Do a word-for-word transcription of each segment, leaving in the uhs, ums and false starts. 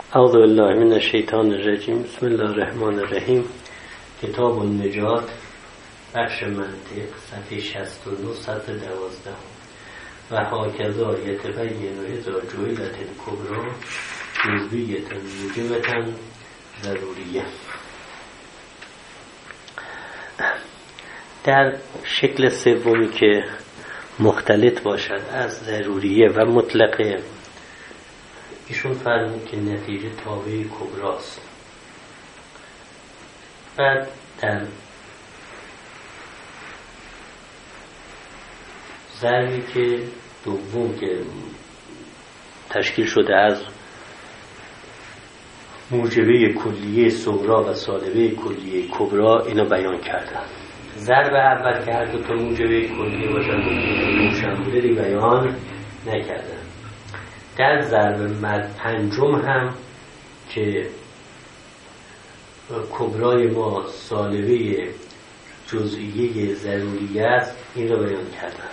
اعوذ بالله من الشیطان الرجیم. بسم الله الرحمن الرحیم. کتاب النجات، بخش منطق، صفحه شصت و نه سطر دوازده. و هاکذا یتبین اذا جعلت الکبری جزویة موجبة ضروریه. در شکل سومی که مختلط باشد از ضروریه و مطلقه، ایشون فرمود که نتیجه تابع کبراست. بعد در ضربی که دوم که تشکیل شده از موجبه کلیه صغرا و سالبه کلیه کبرا، اینو بیان کردن. ضرب اول که هر دو تا موجبه کلیه باشن روشن بوده دی بیان نکردن. در ضرب پنجم هم که کبرای ما سالبه جزئیه ضروری است، این رو بیان کردن.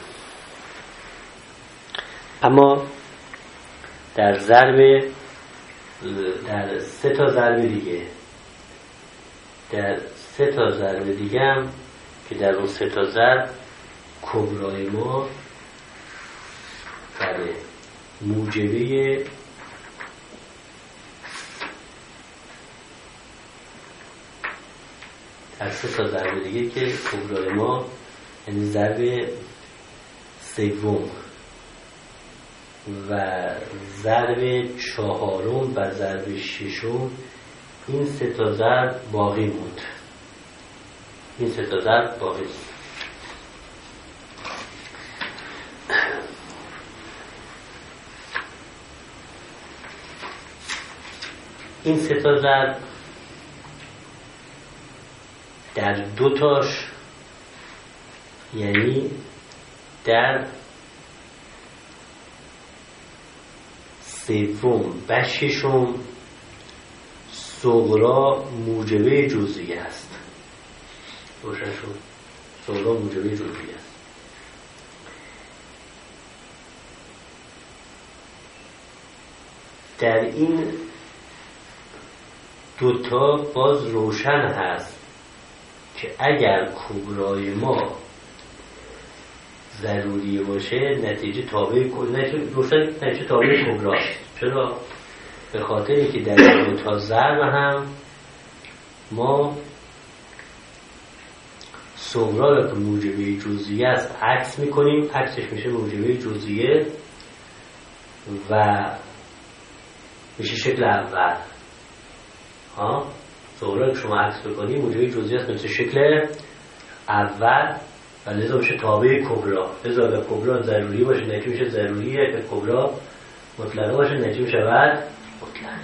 اما در ضرب در سه تا ضرب دیگه در سه تا ضرب دیگه هم که در اون سه تا ضرب کبرای ما در موجبه در سه تا ضرب دیگه که کبرای ما یعنی ضرب سوم و ضرب چهارم و ضرب ششم، این سه تا ضرب باقی موند. این سه تا ضرب باقی موند. این سه تا ضرب در دو تاش، یعنی در سوم و ششم، صغرا موجبه جزئیه است. روشن شد؟ صغرا موجبه جزئیه است. در این دوتا باز روشن هست که اگر کبرای ما ضروری باشه، نتیجه تابع روشن نتیجه تابع کبراست. چرا؟ به خاطری که در دو تا ضرب هم ما صغرا را که موجبه جزئیه است عکس میکنیم، عکسش میشه موجبه جزئیه و میشه شکل اول. ها صغرا که شما عکس بکنید موجبه جزئیه است مثل شکل اول و لذا میشه تابع کبرا. لذا اگر کبرا ضروری باشه نتیجه میشه ضروریه، اگر کبرا مطلقه باشه نتیجه میشه بعد مطلقه.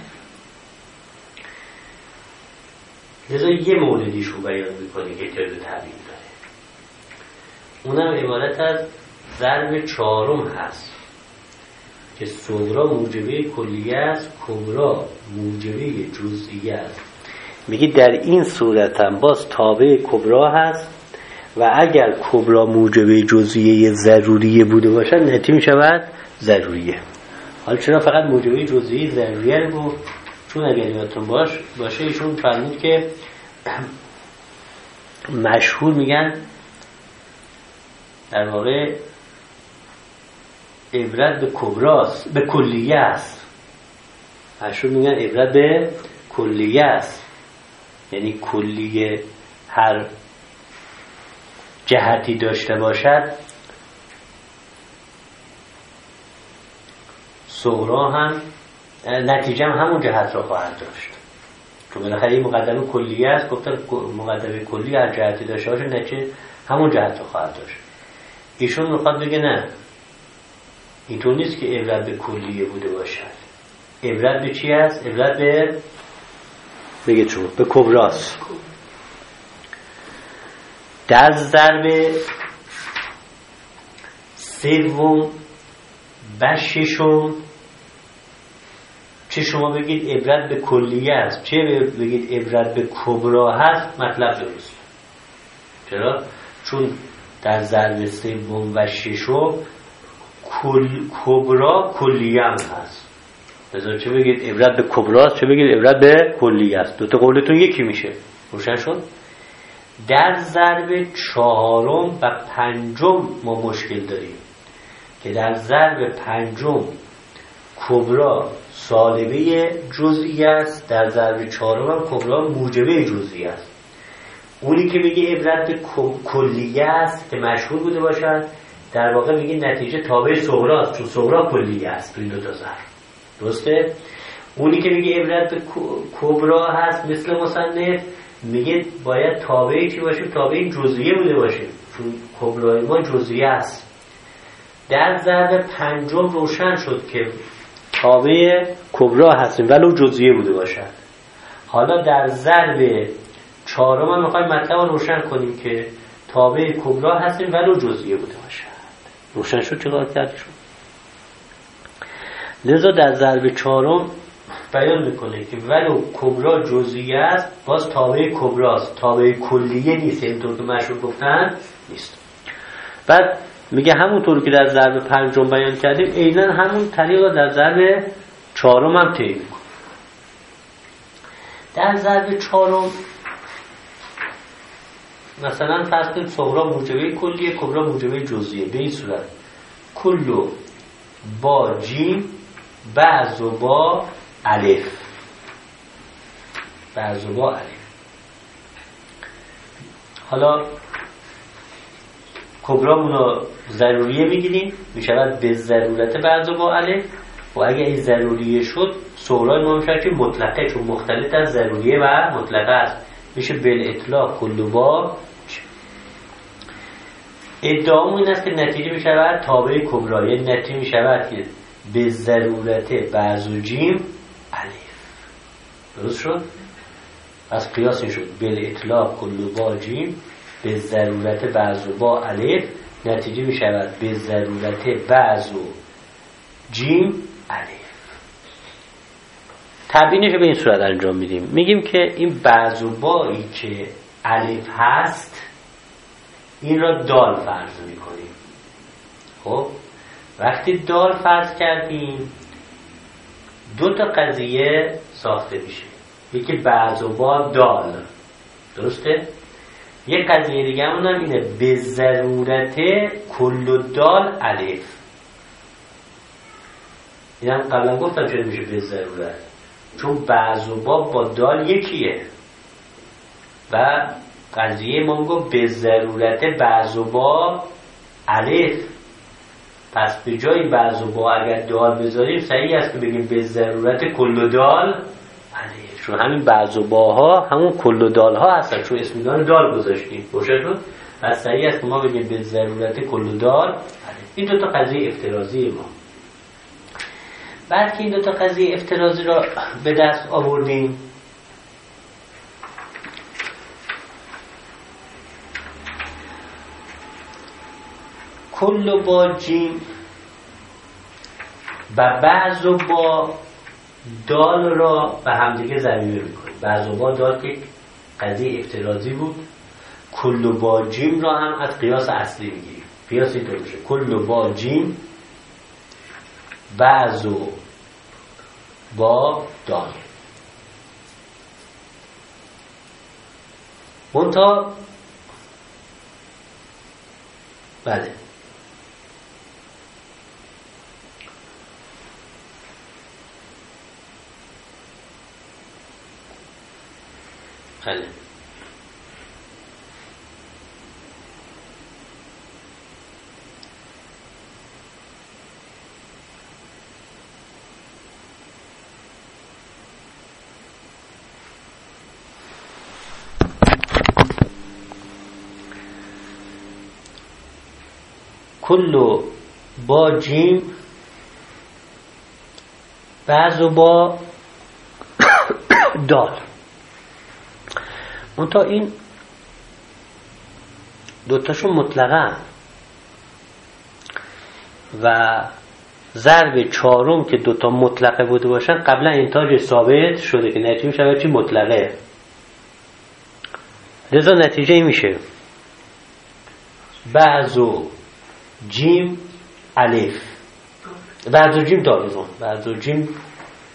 لذا یه موردیش رو بیان میکنه که ترد تعبیر داره، اونم عبارت از ضرب چهارم هست که صغرا موجبه کلیه است، کبرا موجبه جزئیه است. میگی در این صورت هم باز تابع کبرا هست و اگر کبرا موجبه جزئیه ضروریه بوده باشد نتیجه میشود ضروریه. حالا چرا فقط موجبه جزئیه ضروریه رو گفت؟ چون اگر یادتون باش باشه ایشون فرمود که مشهور میگن در واقع عبرت به کبراست، به کلیه است. مشهور میگن عبرت به کلیه است، یعنی کلیه هر جهتی داشته باشد صغرا هم نتیجه هم همون جهت را خواهد داشت. چون بالاخره این مقدمه کلیه است، گفتن مقدمه کلی هر جهتی داشته باشه نتیجه همون جهت را خواهد داشت. ایشون میخواد بگه نه، اینطور نیست که عبرت به کلیه بوده باشد. عبرت به چی است؟ عبرت به بگه چون به کبراست. در ضرب سوم و ششم چه شما بگید عبرت به کلیه است، چه بگید عبرت به کبرا هست، مطلب درست. چرا؟ چون در ضرب سوم و ششم کل کبرا کلیه هم هست. مثلا چه بگید عبرت به کبراست، چه بگید عبرت به کلی است. دو تا قولتون یکی میشه. روشن شد؟ در ضرب چهارم و پنجم ما مشکل داریم که در ضرب پنجم کبرا سالبه جزئی است، در ضرب چهارم هم کبرا موجبه جزئی است. اونی که میگه عبرت به کلیه است که مشهور بوده باشد، در واقع میگه نتیجه تابع صغرا است، چون صغرا کلیه است تو این دو تا ضرب. درسته؟ اونی که میگه عبرت به کبرا هست مثل مصنف، میگه باید تابع چی باشه؟ تابع جزئیه بوده باشه، چون کبرای ما جزئیه است. در ضرب پنجم روشن شد که تابع کبرا هستیم ولو جزئیه بوده باشد. حالا در ضرب چهارم هم میخوایم مطلب رو روشن کنیم که تابع کبرا هستیم ولو جزئیه بوده باشد. روشن شد چیکار کردیم؟ لذا در ضرب چهارم بیان میکنه که ولو کبرا جزئیه است باز تابع کبراست، تابع کلیه نیست، اینطور که مشهور گفتن نیست. بعد میگه همونطور که در ضرب پنجم بیان کردیم عیناً همون طریقا در ضرب چهارم هم طی میکنه. در ضرب چهارم مثلا فرض کنیم صغرا موجبه کلیه، کبرا موجبه جزئیه. به این صورت کلو با جیم بعض و با الف، بعض و با الف. حالا کبرامونو ضروریه میگیریم، میشود به ضرورت بعض و با الف، و اگه این ضروریه شد صغرای ما میشه که مطلقه، چون مختلط از ضروریه و مطلقه است، میشه بالاطلاق کلو با. ادعامون این است که نتیجه میشود تابع کبرا، یعنی نتیجه میشود که به ضرورت بعض و جیم الف. درست شد؟ پس قیاس این شد بالاطلاق کلو با جیم به ضرورت بعض و با الف، نتیجه میشود به ضرورت بعض و جیم الف. تبیینش به این صورت انجام میدیم، میگیم که این بعض و بایی که الف هست این را دال فرض میکنیم. خب وقتی دال فرض کردیم دو تا قضیه ساخته میشه، یکی بعض و با دال، درسته؟ یک قضیه دیگه همون هم اینه به ضرورت کل دال الف. این هم قبلا گفتم چرا میشه به ضرورت، چون بعض و با با دال یکیه و قضیه ما میگه به ضرورت بعض و با الف. پس به جای بعض و با اگر دال بذاریم صحیح است که بگیم به ضرورت کل دال الف، چون همین بعض و باها همون کل دال ها هستن، چون اسم دال گذاشتیم. روشن شد؟ پس صحیح است که ما بگیم به ضرورت کل دال الف. این دو تا قضیه افتراضی ما. بعد که این دو تا قضیه افتراضی را به دست آوردیم، کل با جیم و بعض و با دال را به همدیگه ضمیمه میکنیم. بعض و با دال که قضیه افتراضی بود، کل با جیم را هم از قیاس اصلی میگیریم. قیاس اینطور میشه کل با جیم بعض و با دال. منتها بله بله کلو با جیم بعضو با دال. منتها این دوتاشون مطلقه و ضرب چهارم که دوتا مطلقه بوده باشن قبلا انتاج ثابت شده که نتیجه میشه چی؟ مطلقه. لذا نتیجه این میشه بعضو جیم الف، بعضو جیم دال، بعضو جیم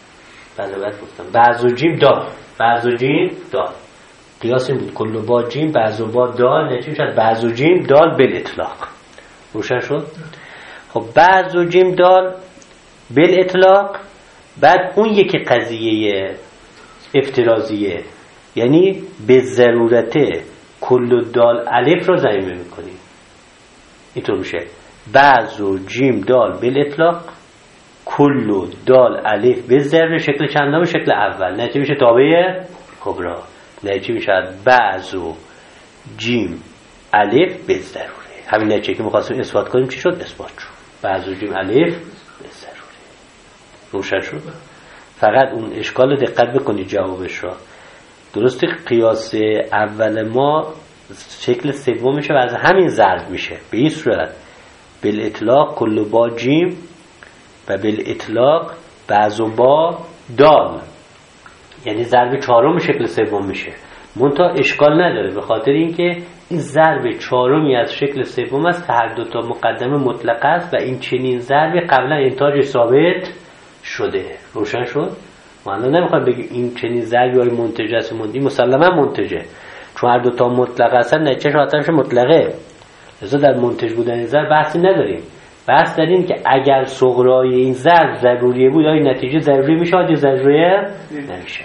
بله بعد گفتم بعض و جیم دال، بعض و جیم دال، قیاس این بود کل با جیم بعض و با دال، نتیجه شد بعض و جیم دال بل اطلاق. روشن شد؟ خب بعض و جیم دال بل اطلاق. بعد اون یکی قضیه افترازیه، یعنی به ضرورت کل دال الف رو ضمیمه میکنیم. اینطور میشه بعض و جیم دال بل اطلاق کل دال الف به ضرر. شکل چندم؟ شکل اول. نتیجه میشه تابع کبرا. نتیجه میشه بعض و جیم الف به ضروره. همین نتیجه که می‌خواستیم اثبات کنیم چی شد؟ اثبات شد. بعض و جیم الف به ضروره. روشن شد؟ فقط اون اشکال دقت بکنید جوابش را. درسته قیاس اول ما شکل سومش و از همین ضرب میشه به این صورت بل اطلاق کل با جیم و بل اطلاق بعض و با دال، یعنی ضرب چهارم شکل سوم میشه. منتها اشکال نداره به خاطر اینکه این ضرب چهارمی از شکل سوم است که هر دو تا مقدمه مطلق است و این چنین ضربی قبلا انتاج ثابت شده. روشن شد؟ ما الان نمیخوایم بگیم این چنین ضربی های منتجه است. این مسلما منتجه، چون هر دو تا مطلق هستن نتیجه شاتنش مطلقه. لذا در منتج بودن ضرب بحثی نداریم. بحث داریم که اگر صغرای این ضرب ضروریه بود آیا نتیجه ضروری میشه یا ضروریه نمیشه.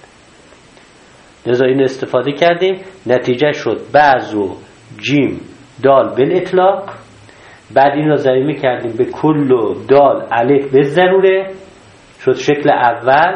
لذا این استفاده کردیم. نتیجه شد بعض و جیم دال بل اطلاق. بعد این را ضمیمه کردیم به کل و دال الف به ضروره. شد شکل اول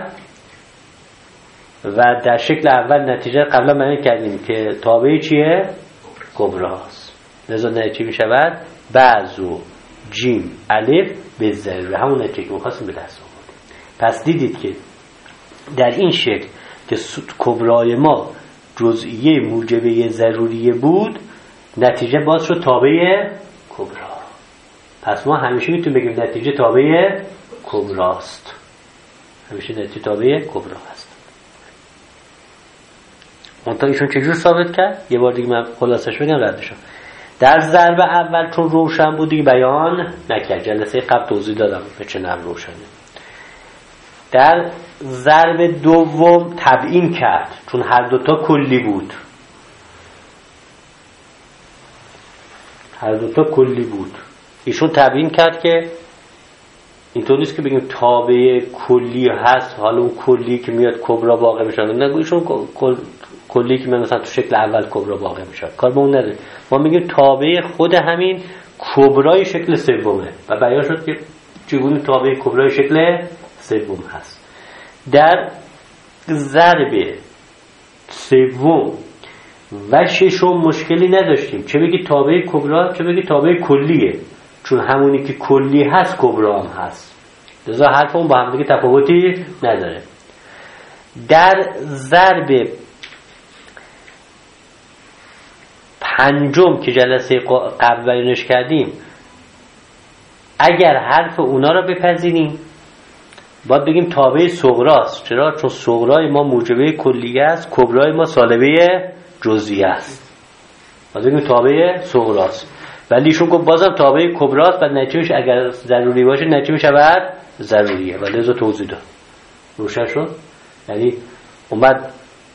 و در شکل اول نتیجه قبلا بیان کردیم که تابع چیه؟ کبراست. لذا نتیجه می شود بعض و جیم الف به ضروره. همون نتیجه که می‌خواستیم به دست آوردیم. پس دیدید که در این شکل که کبرای ما جزئیه موجبه ضروریه بود، نتیجه باز شد تابع کبرا. پس ما همیشه میتونیم بگیم نتیجه تابع کبراست. همیشه نتیجه تابع کبرا هست. منتها ایشون چجور ثابت کرد؟ یه بار دیگه من خلاصش بگم ردشم. در ضرب اول چون روشن بود دیگه بیان نکرد. جلسه قبل توضیح دادم به چه نحو روشنه. در ضرب دوم تبیین کرد چون هر دوتا کلی بود. هر دوتا کلی بود. ایشون تبیین کرد که اینطور نیست که بگیم تابع کلی هست حالا اون کلی که میاد کبرا واقع میشه. نگو ایشون کل کلی که مثلا تو شکل اول کبرا واقع میشه. کار به اون نداره. ما میگیم تابع خود همین کبرای شکل سومه و بیان شد که چگونه تابع کبرای شکل سوم هست. در ضرب سوم و ششم مشکلی نداشتیم. چه بگی تابع کبرا چه بگی تابع کلیه، چون همونی که کلی هست کبرا هم هست. لذا حرف اون با هم دیگه تفاوتی نداره. در ضرب پنجم که جلسه قبل بیانش کردیم اگر حرف اونا را بپذیریم باید بگیم تابع صغراست. چرا؟ چون صغرای ما موجبه کلیه است، کبرای ما سالبه جزئیه است. باید بگیم تابع صغراست. ولی ایشون گفت بازم تابع کبراست و نتیجهش اگر ضروری باشه نتیجه میشود ضروریه. ولی از توضیح داد. روشن شد؟ یعنی اومد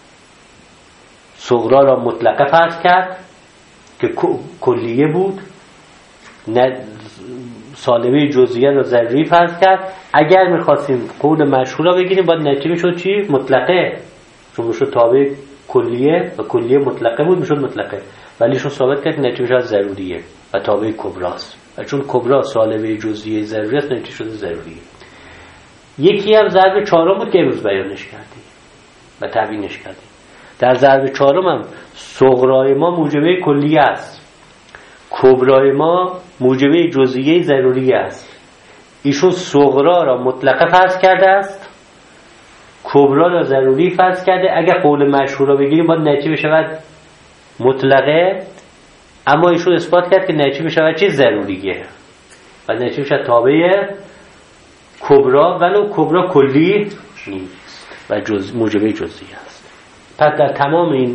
صغرا را مطلقه فرض کرد که کلیه بود، نه سالبه جزئیه را ضروری فرض کرد. اگر می‌خواستیم قول مشهور را بگیریم باید نتیجه میشد چی؟ مطلقه. چون میشد تابع کلیه و کلیه مطلقه بود میشد مطلقه. ولی شون ثابت کرد نتیجه میشد ضروریه و تابع کبراست. و چون کبرا سالبه جزئیه ضروری است نتیجه شده ضروریه. یکی هم ضرب چهارم بود که امروز بیانش کردیم و تبیینش کردیم. در ضرب چهارم هم صغرای ما موجبه کلیه است، کبرای ما موجبه جزئیه ضروری است. ایشون صغرا را مطلقه فرض کرده است، کبرا را ضروری فرض کرده. اگر قول مشهور را بگیریم باید نتیجه بشود مطلقه، اما ایشون اثبات کرد که نتیجه بشود چی؟ ضروریه و نتیجه بشود تابع کبرا، ولو کبرا کلی نیست و جز موجبه جزئیه است. پس در تمام این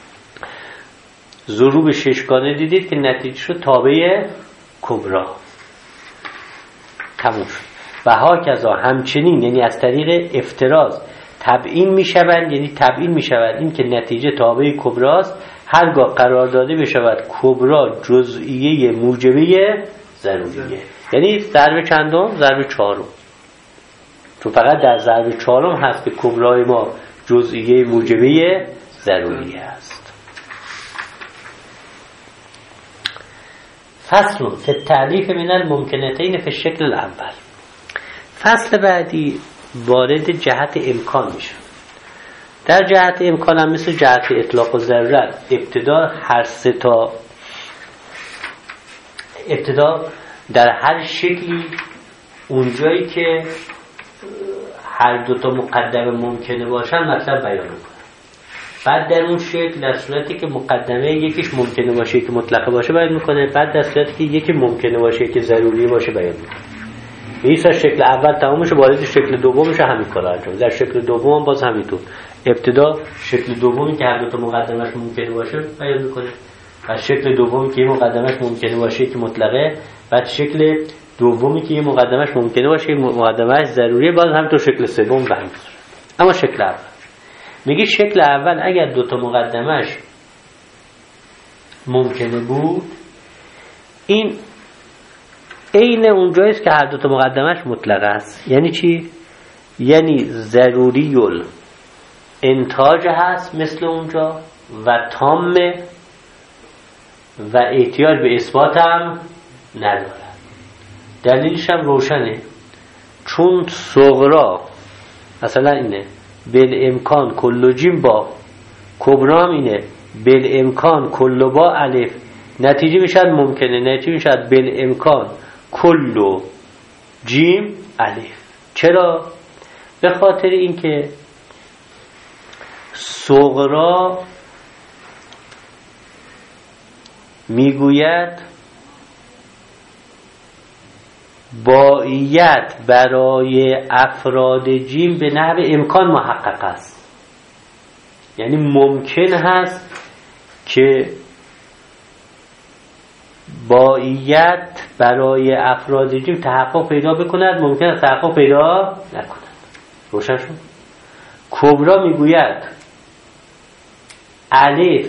ضروب ششگانه دیدید که نتیجه شد تابع کبرا. تموم شد. و هاکذا همچنین، یعنی از طریق افتراض تبیین میشوند، یعنی تبیین میشود این که نتیجه تابع کبراست هرگاه قرار داده بشود کبرا جزئیه موجبه ضروریه. یعنی ضرب چندم؟ ضرب چهارم. تو فقط در ضرب چهارم هست که کبرای ما جزئیه موجبه ضروری است. فصل فی التعریف من الممکنتین فی الشکل الاول. فصل بعدی وارد جهت امکان میشه. در جهت امکان هم مثل جهت اطلاق و ضرورت ابتدا هر سه تا ابتدا در هر شکلی اونجایی که هر دو تا مقدمه ممکنه باشن مطلب بیان میکنه. بعد در اون شکل در صورتی که مقدمه یکیش ممکنه باشه که مطلقه باشه بیان میکنه، بعد در صورتی که یکی ممکنه باشه که ضروری باشه بیان میکنه. میشه شکل اول تمامش وارد شکل دومش همین کارا انجام. در شکل دوم باز همینطور ابتدا شکل دومی که هر دو تا مقدمش ممکنه باشه بیان میکنه، بعد شکل دومی که مقدمش ممکنه باشه که مطلقه، بعد شکل دومی که مقدمش ممکنه باشه که مقدمش ضروریه، باز همینطور شکل سوم و همینطور. اما شکل اول میگه شکل اول اگر دو تا مقدمش ممکنه بود، این عین اونجاییست که هر دو تا مقدمش مطلقه است. یعنی چی؟ یعنی ضروری انتاج هست مثل اونجا و تامه و احتیاج به اثبات هم نداره. دلیلش هم روشنه، چون صغرا مثلا اینه بل امکان کل جیم با، کبرام اینه بل امکان کل با الف، نتیجه میشد ممکنه، نتیجه میشد بل امکان کل جیم الف. چرا؟ به خاطر اینکه صغرا میگوید باییت برای افراد جیم به نحو امکان محقق است. یعنی ممکن هست که باییت برای افراد جیم تحقق پیدا بکند، ممکن است تحقق پیدا نکند. روشن شد؟ کبرا میگوید الف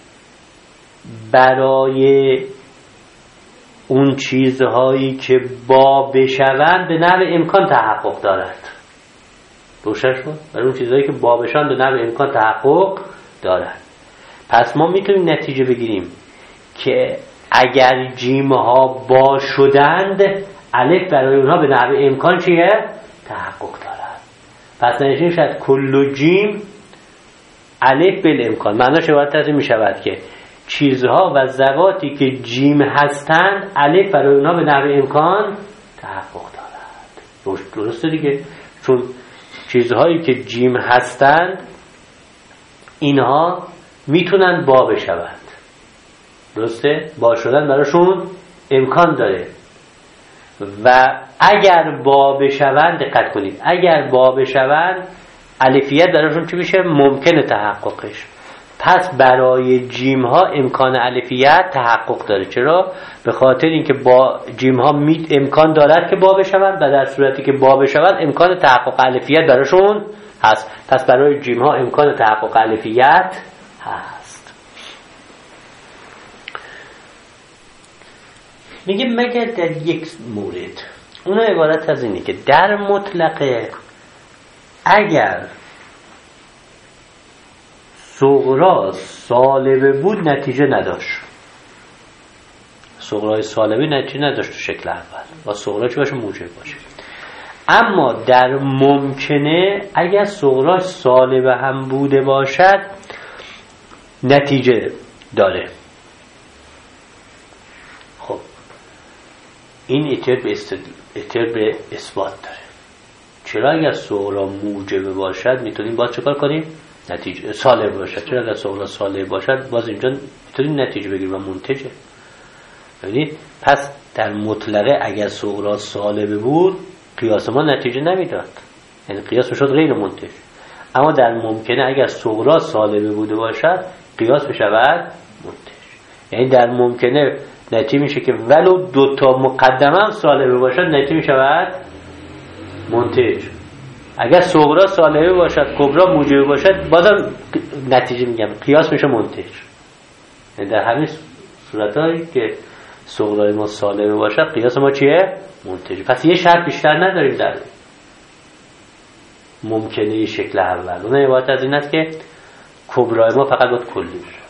برای اون چیزهایی که با بشوند به نحو امکان تحقق دارد. روشن شد؟ برای اون چیزهایی که با بشوند به نحو امکان تحقق دارد. پس ما میتونیم نتیجه بگیریم که اگر جیم ها با شدند، الف برای اونها به نحو امکان چیه؟ تحقق دارد. پس نتیجه شد کل جیم الف بالامکان. معناش عبارت از این میشود که چیزها و ذواتی که جیم هستند الف برای اونها به نحو امکان تحقق دارد. درسته دیگه؟ چون چیزهایی که جیم هستند اینها میتونن با بشوند. درسته؟ با شدن براشون امکان داره و اگر با بشوند، دقت کنید، اگر با بشوند الفیت براشون چی میشه؟ ممکنه تحققش. پس برای جیم ها امکان الفیت تحقق داره. چرا؟ به خاطر اینکه با جیم ها می امکان دارد که با بشوند و در صورتی که با بشوند امکان تحقق الفیت براشون هست. پس برای جیم ها امکان تحقق الفیت هست. میگه مگر در یک مورد، اون عبارت از اینه که در مطلقه اگر صغرا سالبه بود نتیجه نداشت. صغرای سالبه نتیجه نداشت تو شکل اول، با صغرا چی باشه؟ موجب باشه. اما در ممکنه اگر صغرا سالبه هم بوده باشد نتیجه داره. خب این احتیاج به استد... احتیاج به اثبات داره. چرا اگر صغرا موجب باشد میتونیم باز چه کار کنیم؟ نتیجه سالب باشد. چرا اگر صغرا سالب باشد باز اینجا میتونیم نتیجه بگیریم و منتجه. ببینید پس در مطلقه اگر صغرا سالب بود قیاس ما نتیجه نمیداد، یعنی قیاس میشد غیر منتج. اما در ممکنه اگر صغرا سالب بوده باشد قیاس بشود منتج. یعنی در ممکنه نتیجه میشه که ولو دو تا مقدمه هم سالب باشد نتیجه میشود منتج. اگر صغرا سالبه باشد کبرا موجبه باشد بازم نتیجه میگم قیاس میشه منتج. در همین صورتایی که صغرای ما سالبه باشد قیاس ما چیه؟ منتج. پس یه شرط بیشتر نداریم در ممکنه شکل اول. اون عبارت از این است که کبرای ما فقط باید کلی باشد.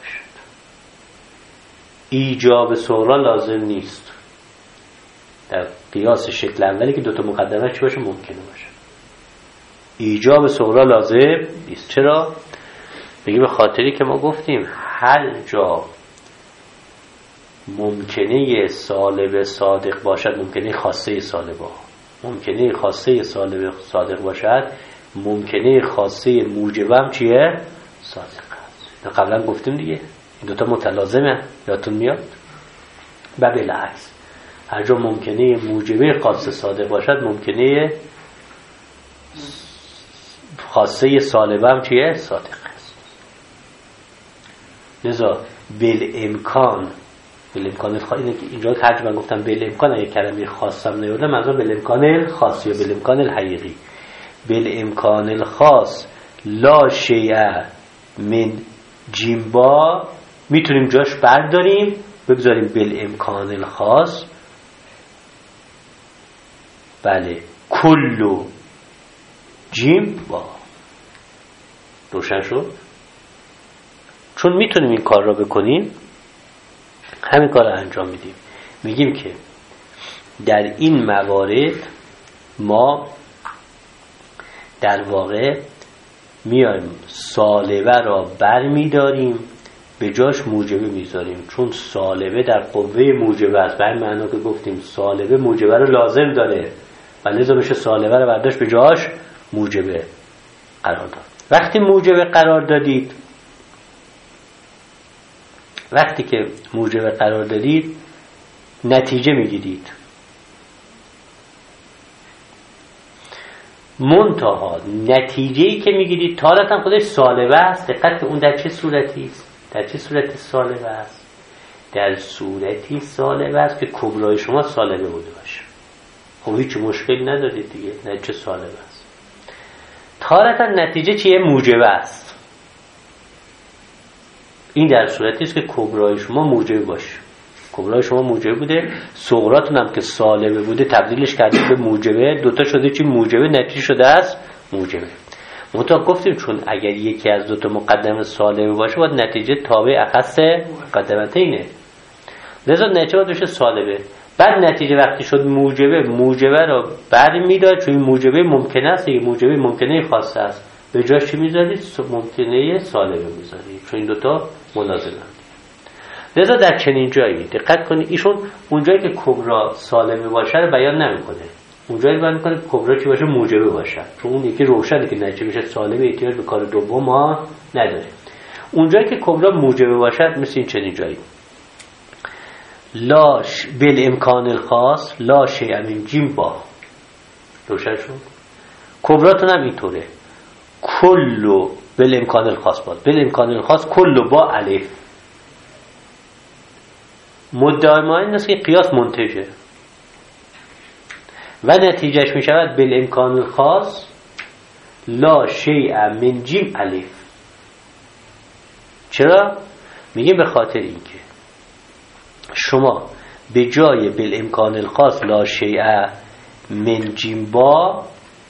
ایجاب صغرا لازم نیست در قیاس شکل اولی که دوتا مقدمه چی باشه؟ ممکنه باشه. ایجاب صغرا لازم نیست. چرا؟ بگی به خاطری که ما گفتیم هر جا ممکنه سالب صادق باشد، ممکنه خاصه سالبه، ممکنه خاصه سالب صادق باشد، ممکنه خاصه موجبه هم چیه؟ صادق است. قبلا گفتیم دیگه این دوتا متلازمه، یادتون میاد؟ و بالعکس هر جا ممکنه موجبه خاصه صادق باشد ممکنه خاصه سالبه هم چیه؟ صادق است. لذا بالامکان بالامکان اینجا که هرچی من گفتم بالامکان اگه کلمه خاصم نیوردم منظور بالامکان الخاص یا بالامکان الحقیقی. بالامکان الخاص لا شیء من جیمبا میتونیم جاش برداریم بگذاریم بالامکان الخاص. بله کلو جیمبا. روشن شد؟ چون میتونیم این کار را بکنیم همین کار را انجام میدیم. میگیم که در این موارد ما در واقع میایم سالبه را بر میداریم به جاش موجبه میذاریم، چون سالبه در قوه موجبه است. به این معنا که گفتیم سالبه موجبه رو لازم داره و لذا بشه سالبه رو برداشت به جاش موجبه قرار داد. وقتی موجبه قرار دادید وقتی که موجبه قرار دادید نتیجه میگیرید. منتها نتیجه‌ای که میگیرید تارتا خودش سالبه است. دقت اون در چه صورتی است؟ در چه صورتی سالبه است؟ در صورتی سالبه است که کبرای شما سالبه بوده باشه. خب هیچ مشکلی ندارید دیگه، نتیجه سالبه است. تارتا نتیجه چیه؟ موجبه است. این در صورتی است که کبرای شما موجبه باشه. کبرای شما موجبه بوده، صغراتون هم که سالبه بوده تبدیلش کردید به موجبه، دوتا شده چی؟ موجبه. نتیجه شده است موجبه. منتها گفتیم چون اگر یکی از دوتا مقدمه سالبه باشه باید نتیجه تابع اخص مقدمتینه. لذا نتیجه باید بشه سالبه. بعد نتیجه وقتی شد موجبه، موجبه رو بر میداد چون این موجبه ممکنه است، این موجبه ممکنه خاصه است. به جاش چی میذارید؟ ممکنه سالبه میذارید چون این دوتا ملازمند. لذا در چنین جایی دقت کنید ایشون اونجایی که کبرا سالبه باشه رو بیان نمیکنه، اونجایی بیان میکنه کبرا چی باشه؟ موجبه باشه. چون اون یکی روشنه که نتیجه بشه سالبه، احتیاج به کار دوم ما نداره. اونجایی که کبرا موجبه باشه مثل این چنین جایی لاش بالامکان الخاص لا شیء من جیمبا. روشن شد؟ کبراتون هم اینطوره کلو بالامکان الخاص بود. بالامکان الخاص کلو با الف. مدعای ما این است که قیاس منتجه و نتیجهش می شود بالامکان الخاص لا شیء من جیم الف. چرا؟ میگیم به خاطر اینکه شما به جای بالامکان الخاص لا شیء من جیم با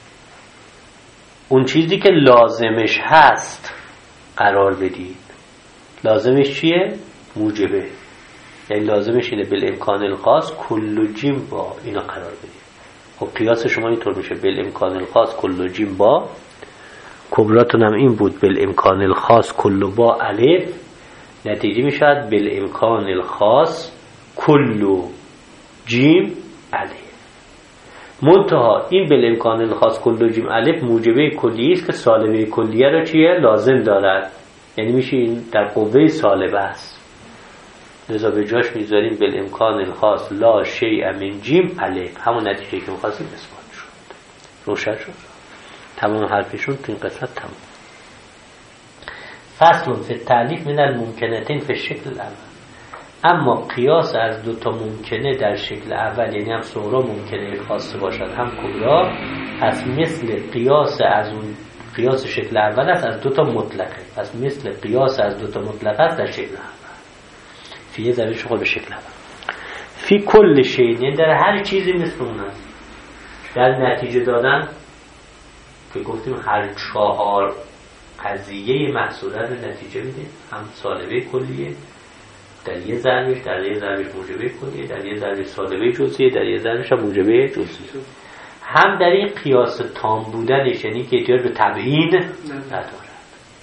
اون چیزی که لازمش هست قرار بدید. لازمش چیه؟ موجبه. یعنی لازمش اینه بالامکان الخاص کل جیم با اینا قرار بدید. خب قیاس شما اینطور میشه بالامکان الخاص کل جیم با. کبراتون هم این بود بالامکان الخاص کل با الف. نتیجه میشد بالامکان الخاص کل جیم الف. منتها این بالامکان الخاص کل جیم الف موجبه کلی است که سالبه کلیه را چیه؟ لازم دارد. یعنی میشه این در قوه سالبه است. لذا به جاش میذاریم بالامکان الخاص لا شیء من جیم الف. همون نتیجه که می‌خواستیم اثبات شد. روشن شد؟ تمام حرفشون تو این قسمت تمام. فصل فی التعلیف من الممکنتین فی الشکل الاول. اما قیاس از دو تا ممکنه در شکل اول، یعنی هم صغرا ممکنه خاصه باشد هم کبرا، پس مثل قیاس از اون قیاس شکل اول است از دو تا مطلقه، پس مثل قیاس از دو تا مطلقه است در شکل اول. فیه ضمیرش خود به شکل اول. فی کل شیء، یعنی در هر چیزی مثل اون است. در نتیجه دادن که گفتیم هر چهار قضیه محصوله رو نتیجه میده، هم سالبه کلیه در یه ضربش، در یه ضربش موجبه کلیه، در یه ضربش سالبه جزئیه، در یه ضربش هم موجبه جزئیه. هم در این قیاس تام بودنش، یعنی که احتیاج به تبیین ندارد،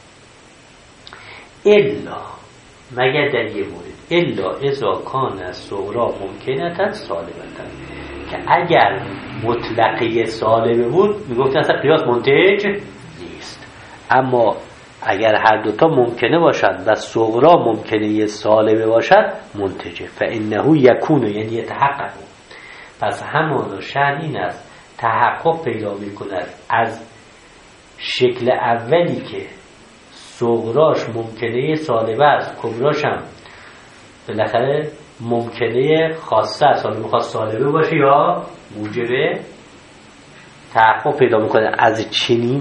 الا مگر در یه مورد، الا اذا کان الصغرا ممکنه سالبه، که اگر مطلقه سالبه بود میگفت اصلا قیاس منتج نیست. اما اگر هر دوتا ممکنه باشد و صغرا ممکنه سالبه باشد منتجه، فانه یکون، یعنی یتحقق. پس همانا شأن این است تحقق پیدا میکند از شکل اولی که صغراش ممکنه سالبه است، کبراش هم بالاخره ممکنه خاصه است، حالا میخواد سالبه باشه یا موجبه، تحقق پیدا میکنه از چنین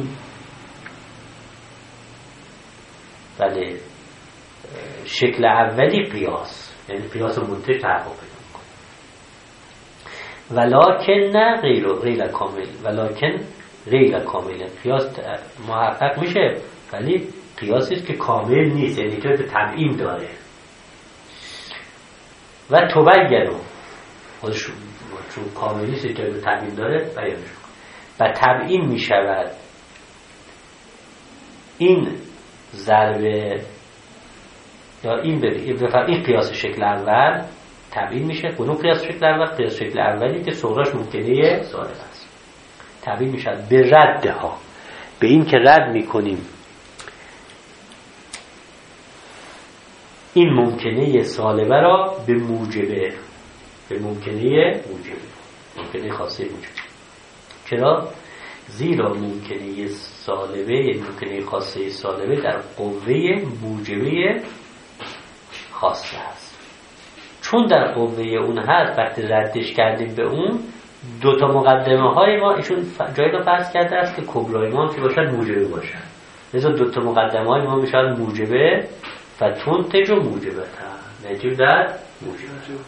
بله شکل اولی قیاس، یعنی قیاس منتج تحقق پیدا میکنه. ولکن نه غیر غیر کامل، ولکن غیر کامل، قیاس محقق میشه ولی قیاسی است که کامل نیست، یعنی که به تبیین داره. و تبینو خودش چون کاملی است که به تبیین داره بیانش و تبیین می شود این ضربه یا این بفرد این قیاس شکل اول تبیین میشه. اون قیاس شکل اول قیاس شکل اولی که صغراش ممکنه سالب است تبیین می شود به ردها، به این که رد می کنیم این ممکنه سالبه را به موجبه، به ممکنه موجبه، ممکنه خاصه موجبه. چرا؟ زیرا ممکنه سالبه یعنی ممکنه خاصه سالبه در قوه موجبه خاصه است. چون در قوه اون هست وقتی ردش کردیم به اون دو تا مقدمه های ما ایشون جایی رو فرض کرده است که کبرای ما که باشد موجبه باشد، لذا دو تا مقدمه های ما میشن موجبه و تنتج و موجبه تا نتیجه داد موجبه.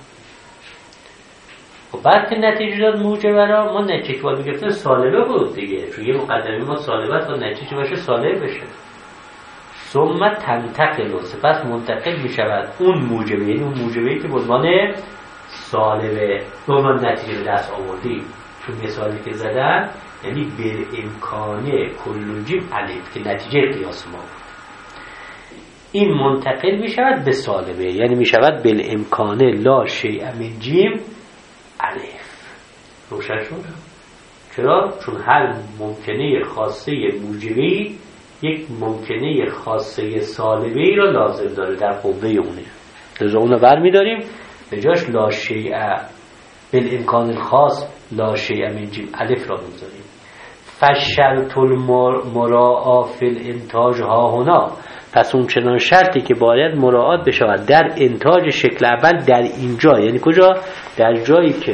خب بعد که نتیجه داد موجبه را ما نتیجه باید میگفتیم سالبه بود دیگه، چون یه مقدمه ما سالبه است و نتیجه باشه سالب بشه. ثم تنتقل، سپس منتقل میشود اون موجبه، یعنی اون موجبه‌ای که به عنوان سالبه به عنوان نتیجه به دست آوردیم. چون مثالی که زدن یعنی بالامکانه کلوجیم الف که نتیجه قیاس ما بود، این منتقل می شود به سالبه، یعنی می شود بالامکانه لا شیء من جیم الف. روشن شد؟ چرا؟ چون هر ممکنه خاصه موجبی یک ممکنه خاصه سالبه را لازم داره در قوه اونه، لذا اونو بر می داریم به جاش لا شیء بالامکان الخاص لا شیء من جیم الف را میذاریم. فشرط المراعا فی الانتاج ها هنا، پس اون چنان شرطی که باید مراعات بشود در انتاج شکل اول در اینجا، یعنی کجا؟ در جایی که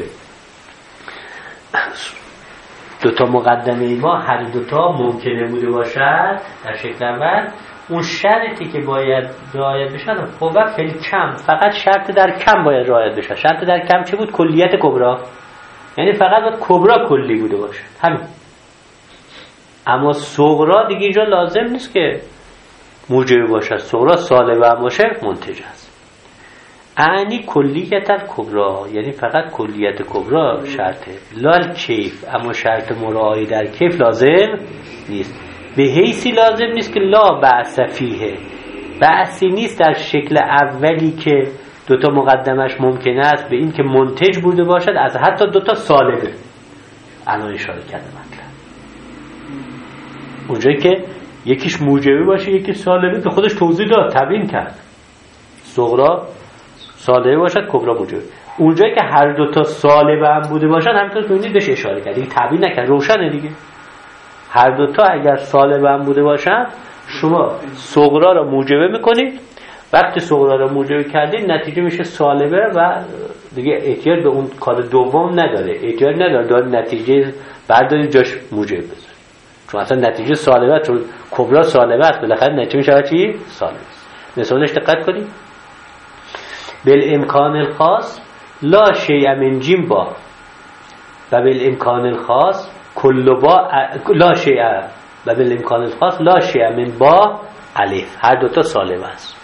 دوتا مقدمه ما هر دوتا ممکنه بوده باشد در شکل اول، اون شرطی که باید رعایت بشد خب وقت خیلی کم، فقط شرط در کم باید رعایت بشد. شرط در کم چه بود؟ کلیت کبرا، یعنی فقط باید کبرا کلی بوده باشه، همین. اما صغرا دیگه اینجا لازم نیست که موجب باشد، صغرا سالبه هم باشه منتج است. اعنی کلیت کبرا، یعنی فقط کلیت کبرا شرطه، لال کیف، اما شرط مراعایی در کیف لازم نیست. به حیثی لازم نیست که لا بأس فیه، بأسی نیست در شکل اولی که دوتا مقدمش ممکنه است به این که منتج بوده باشد از حتی دوتا سالبه. الان اشاره کرده مطلب اونجایی که یکیش موجبه باشه یکی سالبه به خودش توضیح داد، تبیین کرد. صغرا سالبه باشد، کبرا موجبه. اونجایی که هر دوتا سالبه هم بوده باشد همینطور ببینید بهش اشاره کرد، دیگه تبیین نکرد، روشنه دیگه. هر دوتا اگر سالبه هم بوده باشد شما صغرا را موجبه میکنید وقتی صغرا رو موجب کردید نتیجه میشه سالبه و دیگه احتیاج به اون کار دوم نداره، احتیاج نداره داره نتیجه بردارید جاش موجب بذارید، چون اصلا نتیجه سالبه، چون کبرا سالبه است، بالاخره نتیجه میشه چی؟ سالبه. مثالش دقت کنید. بالامکان الخاص لا شیء من جیم با و بالامکان الخاص کل با لا شیء و بالامکان الخاص لا شیء من با الف، هر دوتا سالبه است.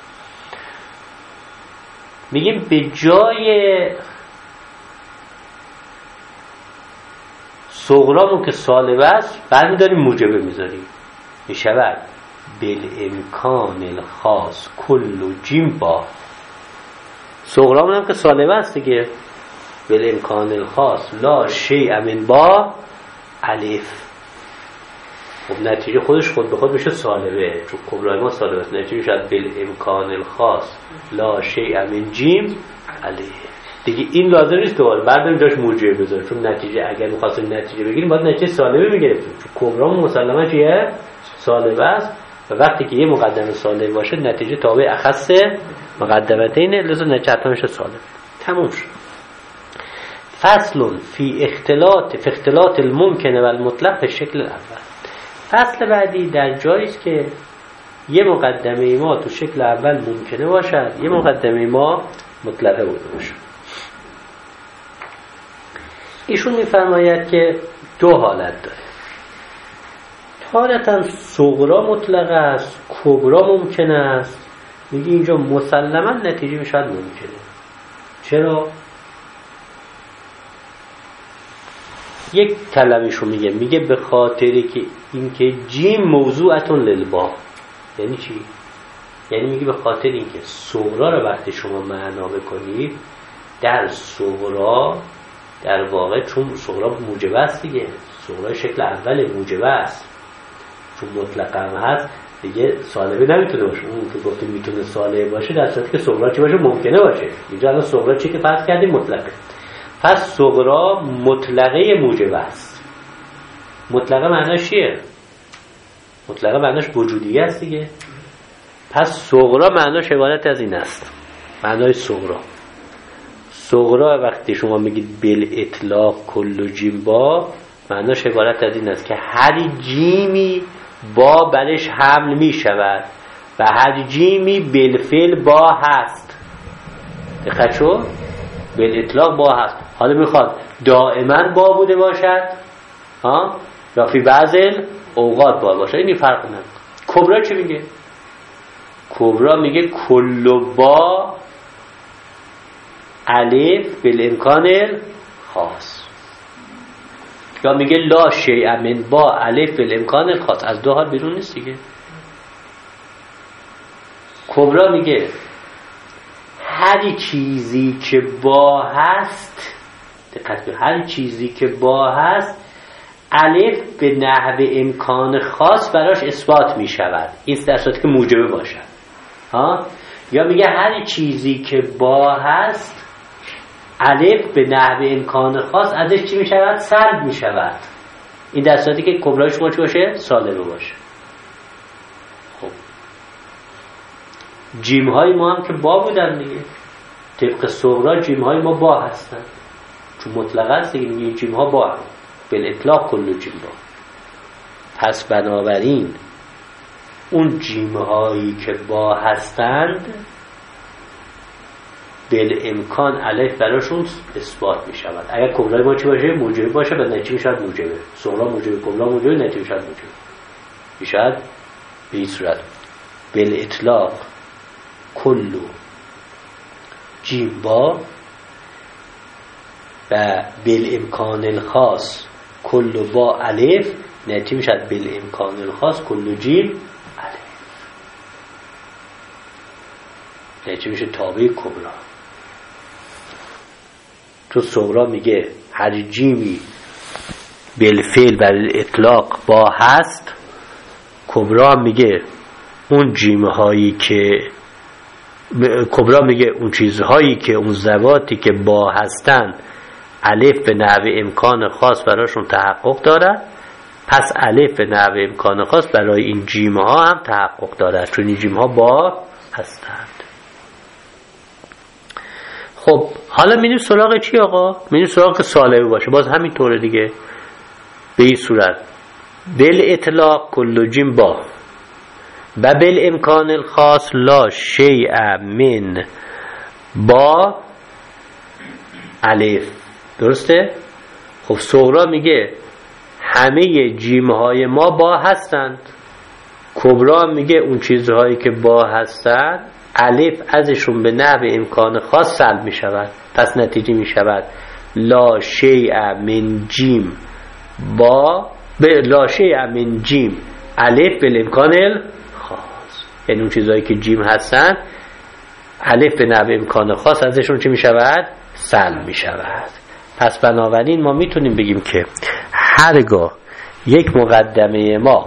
میگیم به جای صغرامون که سالبه است بعد داریم موجبه میذاریم، میشود بالامکان الخاص کل جیم با. صغرامون هم که سالبه است دیگه، بالامکان الخاص لا شیء من با الف. خب نتیجه خودش خود به خود میشه سالبه، چون کبرای ما سالبه است. نتیجه میشه بالامکان الخاص لا شیء من جیم الف. دیگه این لازم نیست دوباره بعدم جاش موجب بذاره، چون نتیجه اگر می‌خواستیم نتیجه بگیریم باید نتیجه سالبه میگرفتیم، چون کبرا مسلماً چیه؟ سالبه است و وقتی که یه مقدمه سالبه باشه نتیجه تابع اخص مقدمتین، لذا نتیجه حتما میشه سالبه. تموم شد. فصل فی اختلاط فی اختلاط الممکن و المطلق به شکل اول. فصل بعدی در جایی است که یه مقدمه ما تو شکل اول ممکنه باشد، یه مقدمه ما مطلقه بوده باشه. ایشون میفرماید که دو حالت داره. حالتا صغرا مطلقه است، کبرا ممکنه است. میگه اینجا مسلما نتیجه میشد ممکنه. چرا؟ یک کلمه‌شو میگه میگه به خاطری که اینکه جیم موضوعتون للبا. یعنی چی؟ یعنی میگه به خاطر اینکه صغرا رو وقتی شما معنا بکنید در صغرا در واقع، چون صغرا موجبه است دیگه، صغرا شکل اول موجبه است، چون مطلق هم هست دیگه سالبه نمیتونه باشه. اون که گفتیم میتونه سالبه باشه در صورتی که صغرا چی باشه؟ ممکنه باشه. اینجا الان صغرا چی که فرض کردیم؟ مطلقه. پس صغرا مطلقه موجبه است. مطلقه معناش چیه؟ مطلقه معناش وجودیه است دیگه. پس صغرا معناش عبارت از این است. معنای صغرا صغرا وقتی شما میگید بل اطلاق کل جیم با، معناش عبارت از این است که هر جیمی با برش حمل میشود و هر جیمی بالفعل با هست. دقت شو؟ بل اطلاق با هست. حالا میخواد دائما با بوده باشد ها یا فی بعض اوقات با باشه، این فرق نداره. کبرا چی میگه؟ کبرا میگه کل با الف بالامکان خاص، یا میگه لا شیء من با الف بالامکان خاص. از دو حال بیرون نیست دیگه. کبرا میگه هر چیزی که با هست، دقت کن، هر چیزی که با هست الف به نحو امکان خاص براش اثبات می شود، این در صورتی که موجبه باشد ها. یا میگه هر چیزی که با هست الف به نحو امکان خاص ازش چی می شود؟ سلب می شود، این در صورتی که کبرایش ما چی باشه؟ سالبه باشه. خب جیم های ما هم که با بودن دیگه، طبق صغرا جیم های ما با هستن، چون مطلقه است دیگه، میگه جیم ها با هم بالاطلاق کل جیم با. پس بنابراین اون جیم هایی که با هستند بالامکان الف براشون اثبات می شود. اگر کبرای ما چی باشه؟ موجبه باشه، بعد نتیجه میشد موجبه. صغرا موجبه، کبرا موجبه، نتیجه میشد موجبه. میشد به این صورت بالاطلاق کل جیم با و بالامکان الخاص کل با الف، نتیجه میشد بالامکان الخاص کل جیم الف، نتیجه میشه تابع کبرا. تو صغرا میگه هر جیمی بالفعل و الاطلاق با هست، کبرا میگه اون جیم هایی که کبرا میگه اون چیزهایی که اون ذواتی که با هستن الف به نحو امکان خاص براشون تحقق دارد پس الف به نحو امکان خاص برای این جیم ها هم تحقق دارد، چون این جیم ها با هستند. خب حالا میریم سراغ چی آقا؟ میریم سراغ سالبه باشه، باز همین طوره دیگه. به این صورت بل اطلاق کل جیم با و بل امکان الخاص لا شیء من با الف. درسته؟ خب صغرا میگه همه جیم های ما با هستند، کبرا میگه اون چیزهایی که با هستند الف ازشون به نحو امکان خاص سلب میشود. پس نتیجه میشود لا شیء من جیم با به لا شیء من جیم الف به امکان خاص، یعنی اون چیزهایی که جیم هستن الف به نحو امکان خاص ازشون چی میشود؟ سلب میشود. پس بنابراین ما میتونیم بگیم که هرگاه یک مقدمه ما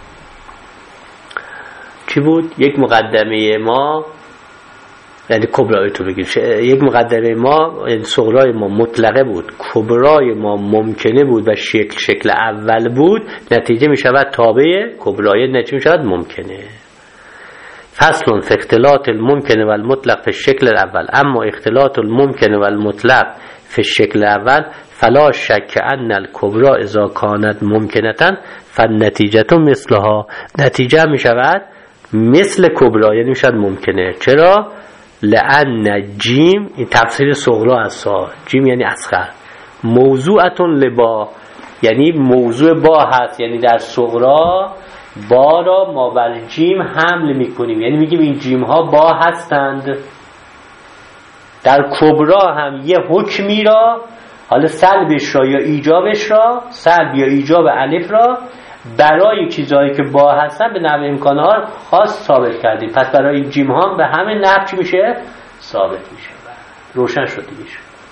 چی بود؟ یک مقدمه ما یعنی کبرای تو بگیم یک مقدمه ما یعنی صغرای ما مطلقه بود، کبرای ما ممکنه بود و شکل شکل اول بود، نتیجه می شود تابع کبرای، نتیجه می شود ممکنه. فصل فی اختلاط الممکن و المطلق فی الشکل الاول، اما اختلاط الممکن و المطلق فی الشکل اول فلا شک ان الکبرى اذا کانت ممکنتا فالنتیجه مثلها، نتیجه می شود مثل کبرا، یعنی می شود ممکنه. چرا؟ لأن جیم، این تفسیر صغرا از جیم یعنی اصغر، موضوعتون لبا یعنی موضوع با هست، یعنی در صغرا با را ما بر جیم حمل میکنیم، یعنی میگیم این جیم ها با هستند. در کبرا هم یه حکمی را، حالا سلبش را یا ایجابش را، سلب یا ایجاب الف را برای چیزهایی که با هستن به نحو امکانها خاص ثابت کردیم. پس برای این جیم ها به همین نحو چی میشه؟ ثابت میشه. روشن شد دیگه.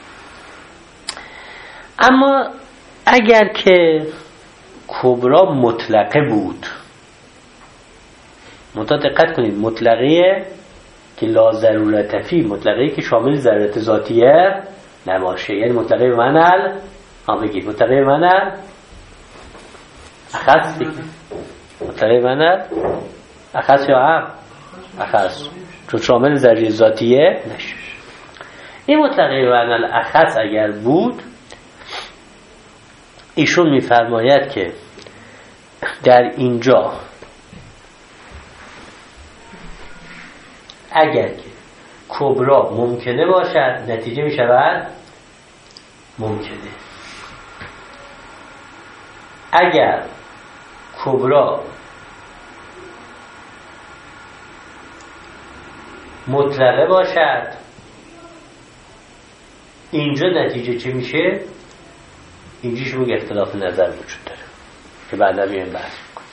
اما اگر که کبرا مطلقه بود، منتها دقت کنید مطلقه که لا ضرورت فی، مطلقه که شامل ضرورت ذاتیه نباشه، یعنی مطلقه منل ها بگید مطلقه منل اخص دیگه، مطلقه منل اخص یا هم اخص، چون شامل ضرورت ذاتیه نشه. این مطلقه منل اخص اگر بود، ایشون میفرماید که در اینجا اگر که کبرا ممکنه باشد نتیجه می شود ممکنه. اگر کبرا مطلقه باشد اینجا نتیجه چه میشه؟ اینجاش میگه اختلاف نظر وجود داره که بعدا میایم بحث میکنیم.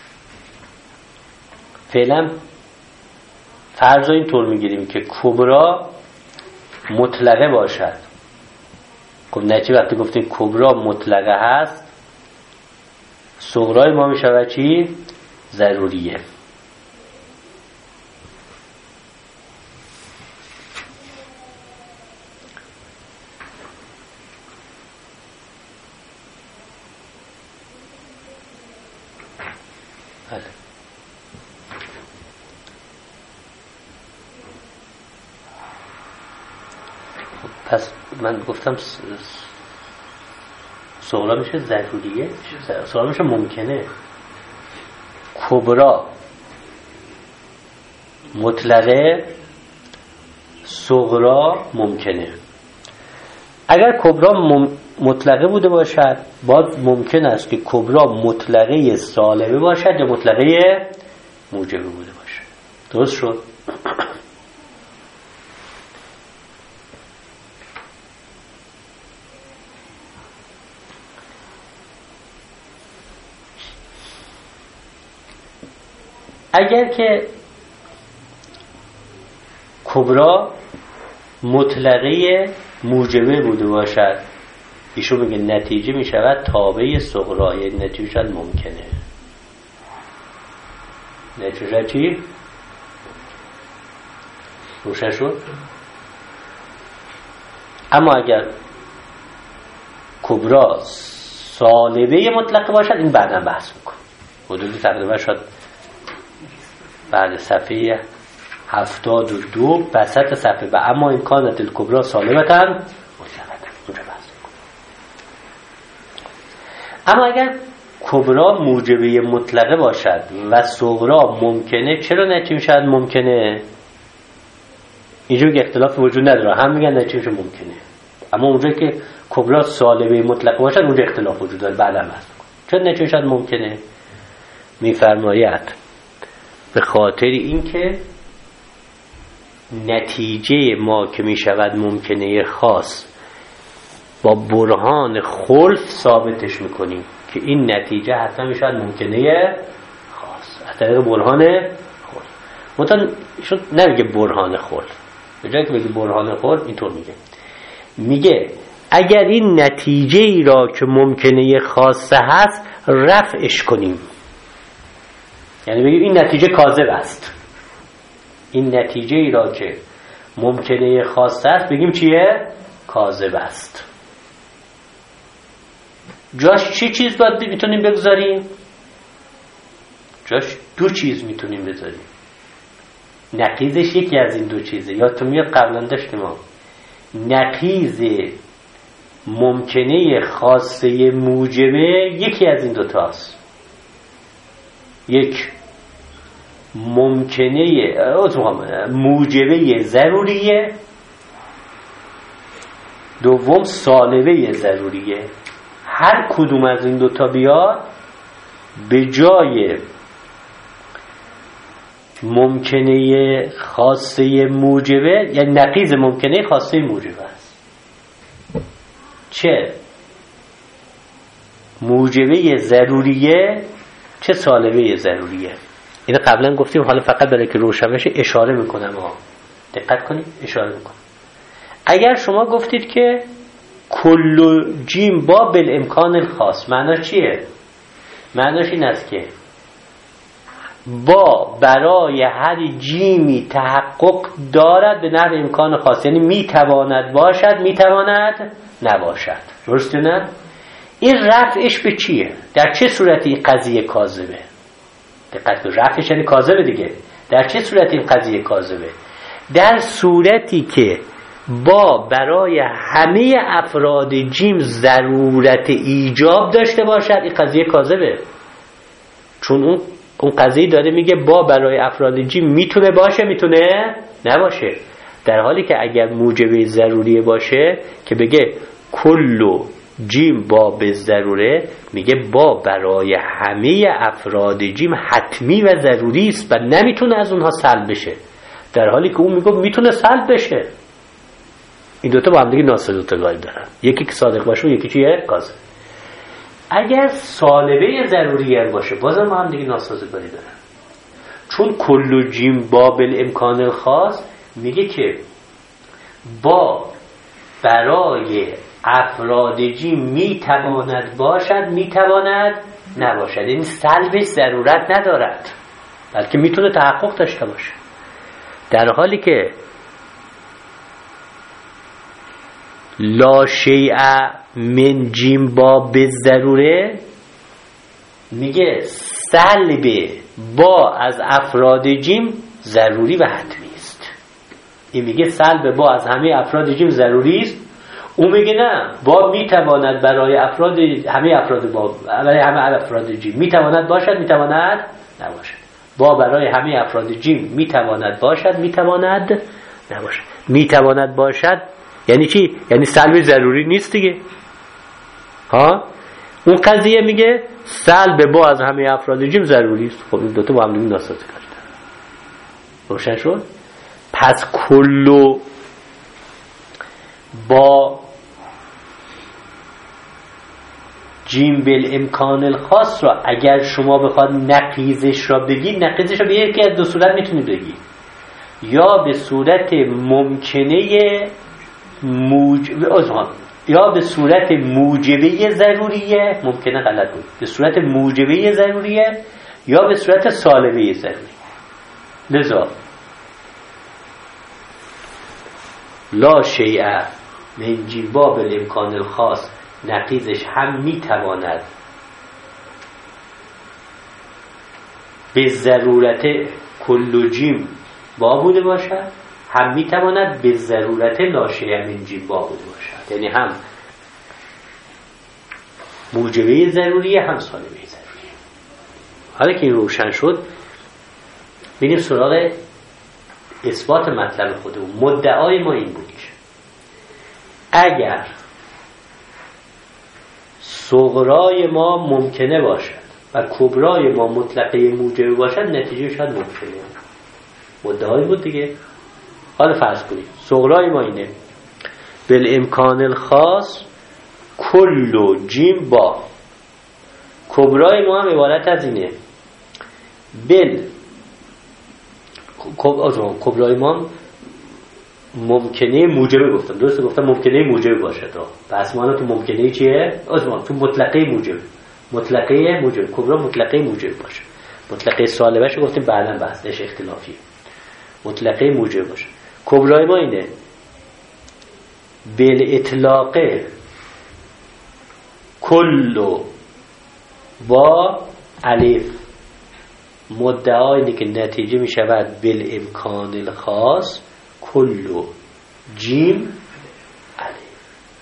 فعلا فرض این طور میگیریم که کبرا مطلقه باشد. خب نتیجه وقتی گفتیم کبرا مطلقه هست، صغرای ما میشود چی؟ ضروریه. پس من گفتم صغرا میشه ضروریه، صغرا میشه ممکنه. کبرا مطلقه، صغرا ممکنه. اگر کبرا مطلقه بوده باشد باید ممکن است که کبرا مطلقه سالبه باشد یا مطلقه موجبه بوده باشد. درست شد؟ اگر که کبرا مطلقه موجبه بوده باشد، ایشون میگه نتیجه میشود تابع صغرا، یعنی نتیجه شد ممکنه. نتیجه چی؟ روشن شد؟ اما اگر کبرا سالبه مطلقه باشد این بعدا بحث میکنم. حدود تقریبا شد بعد صفحه هفتاد و دو وسط صفحه و اما این کانت الکبرا سالبتن مطلقه اونجا بحث میکنم. اما اگر کبرا موجبه مطلقه باشد و صغرا ممکنه، چرا نتیجه شاید ممکنه؟ اینجا که اختلاف وجود نداره، هم میگن نتیجه ممکنه، اما اونجا که کبرا سالبه مطلقه باشد اونجا اختلاف وجود داره. بعدا بحث میکنم چرا نتیجه شاید ممکنه. میفرماید به خاطر اینکه نتیجه ما که میشود ممکنه خاص با برهان خلف ثابتش میکنیم که این نتیجه حتما میشود ممکنه خاص از طریق برهان خلف. مثلا شد نمیگه برهان خلف، به جایی که بگه برهان خلف اینطور میگه میگه اگر این نتیجه ای را که ممکنه خاصه هست رفعش کنیم، یعنی بگیم این نتیجه کاذب است، این نتیجه ای را که ممکنه خاصه است بگیم چیه؟ کاذب است. جاش چی چیز باید میتونیم بگذاریم؟ جاش دو چیز میتونیم بذاریم. نقیضش یکی از این دو چیزه. یا تو میاد قبلا داشتیم ما نقیض ممکنه خاصه موجبه یکی از این دوتاست. یک ممکنه موجبه ضروریه، دوم سالبه ضروریه. هر کدوم از این دوتا بیاد به جای ممکنه خاصه موجبه، یعنی نقیض ممکنه خاصه موجبه است. چه موجبه ضروریه چه سالبه ضروریه. اینو قبلا گفتیم، حالا فقط برای که روشن بشه اشاره میکنم. ها دقت کنید، اشاره میکنم. اگر شما گفتید که کل جیم با بالامکان الخاص، معناش چیه؟ معناش این است که با برای هر جیمی تحقق دارد به نحو امکان خاص، یعنی میتواند باشد میتواند نباشد. درسته نه؟ این رفعش به چیه؟ در چه صورتی این قضیه کاذبه؟ دقت کن، رفعش یعنی کاذبه دیگه. در چه صورتی این قضیه کاذبه؟ در صورتی که با برای همه افراد جیم ضرورت ایجاب داشته باشد این قضیه کاذبه. چون اون اون قضیه داره میگه با برای افراد جیم میتونه باشه میتونه نباشه. در حالی که اگر موجبه ضروری باشه که بگه کلو جیم با به ضروره، میگه با برای همه افراد جیم حتمی و ضروری است و نمیتونه از اونها سلب بشه، در حالی که اون میگه میتونه سلب بشه. این دوتا با هم دیگه ناسازگاری دارن، یکی که صادق باشه و یکی چیه؟ کاذب. اگر سالبه ضروریه باشه بازم با هم دیگه ناسازگاری دارن، چون کل جیم با بالامکان الخاص میگه که با برای افراد جیم میتواند باشد میتواند نباشد، یعنی سلبش ضرورت ندارد بلکه میتونه تحقق داشته باشه. در حالی که لا شیء من جیم با به ضروره میگه سلب با از افراد جیم ضروری و حتمی است. این میگه سلب با از همه افراد جیم ضروری است، اون میگه نه، با میتواند برای افراد همه افراد با برای همه افراد جیم میتواند باشد میتواند نباشد. با برای همه افراد جیم میتواند باشد میتواند نباشد. میتواند باشد یعنی چی؟ یعنی سلب ضروری نیست دیگه. ها اون قضیه میگه سلب با از همه افراد جیم ضروری است. خب این دو تا با هم دیگه ناسازگاری دارن. روشن شد؟ پس کلو با جیم بالامکان الخاص را اگر شما بخواد نقیضش را بگید، نقیضش را به یکی از دو صورت میتونید بگید، یا به صورت ممکنه موج... یا به صورت موجبه ضروریه، ممکنه غلط بود، به صورت موجبه ضروریه یا به صورت سالبه ضروری. لذا لا شیء من جیم با بالامکان الخاص نقیضش هم میتواند به ضرورت کل جیم با بوده باشد، هم میتواند به ضرورت ناشئ من جیم با بوده باشد. یعنی هم موجبه ضروریه هم سالبه ضروریه. حالا که این روشن شد بینیم سراغ اثبات مطلب خودمون. مدعای ما این بود که اگر صغرای ما ممکنه باشد و کبرای ما مطلقه موجبه باشد، نتیجه شاید ممکنه. مدعای بود دیگه. حالا فرض کنید صغرای ما اینه بالامکان الخاص کل جیم با، کبرای ما هم عبارت از اینه بل کبرای ما ممکنه موجبه، گفتم درسته گفتم ممکنه موجبه باشه. تا پس ما تو ممکنه چیه؟ ازمان تو مطلقه موجبه، مطلقه موجبه، کبرا مطلقه موجبه باشه. مطلقه سالبه گفتیم بعداً بحثش اختلافیه. مطلقه موجبه باشه. کبرای ما اینه بل اطلاق کل با الف، مدعا اینه که نتیجه می شود بل امکان الخاص کل جیم الف.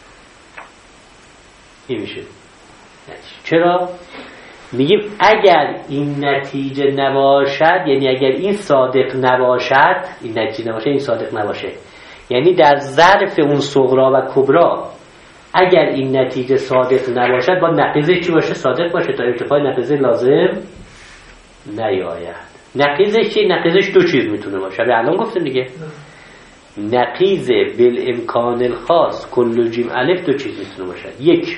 این میشه نتیجه. چرا؟ میگیم اگر این نتیجه نباشد، یعنی اگر این صادق نباشد، این نتیجه نباشه، این صادق نباشه، یعنی در ظرف اون صغرا و کبرا اگر این نتیجه صادق نباشد با نقیضه چی باشه؟ صادق باشه تا ارتفاع نقیضه لازم نیاید. نقیضش چی؟ نقیضش دو چیز میتونه باشه. الان گفتم دیگه نقیض بالامکان الخاص کل جیم الف دو چیز میتونه باشه. یک،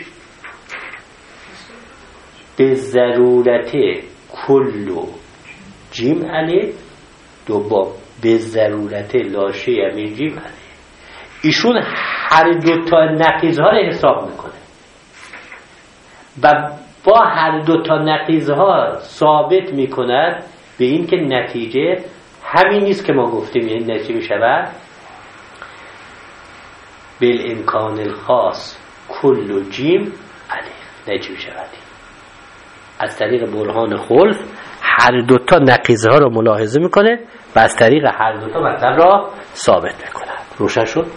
به ضرورت کل جیم الف، دو با به ضرورت لاشه من جیم الف. ایشون هر دو تا نقیض ها رو حساب میکنه و با هر دو تا نقیض ها ثابت میکند به این که نتیجه همین نیست که ما گفتیم. یعنی نتیجه میشود بالامکان الخاص کل جیم الف. نتیجه میشود از طریق برهان خلف هر دو تا نقیض ها رو ملاحظه میکنه و از طریق هر دو تا مطلب را ثابت میکنه. روشن شد؟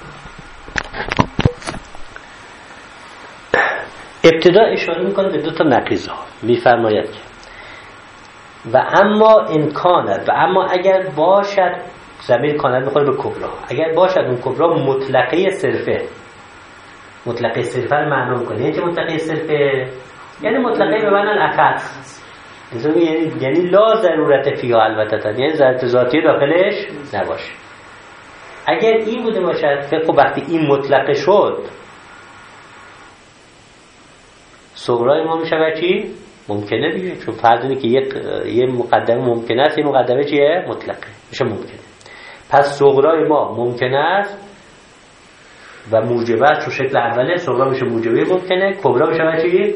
ابتدا اشاره میکنه به دو تا نقیض ها، میفرماید که و اما امکانت، و اما اگر باشد، ضمیر کانت میخوره به کبرا، اگر باشد اون کبرا مطلقه صرفه. مطلقه صرفه رو معنا میکنه. یعنی چه مطلقه صرفه؟ یعنی مطلقه به معنی الاخص، یعنی یعنی لا ضرورت فیها البته، یعنی ضرورت ذاتی داخلش نباشه. اگر این بوده باشد، خب وقتی این مطلقه شد صغرای ما میشه چی؟ ممکنه دیگه. چون فرض اینه که یک یه مقدمه ممکنه است، یه مقدمه چیه؟ مطلقه میشه ممکنه. پس صغرای ما ممکنه است و موجبه است. تو شکل اوله صغرا میشه موجبه ممکنه، کبرا میشه چی؟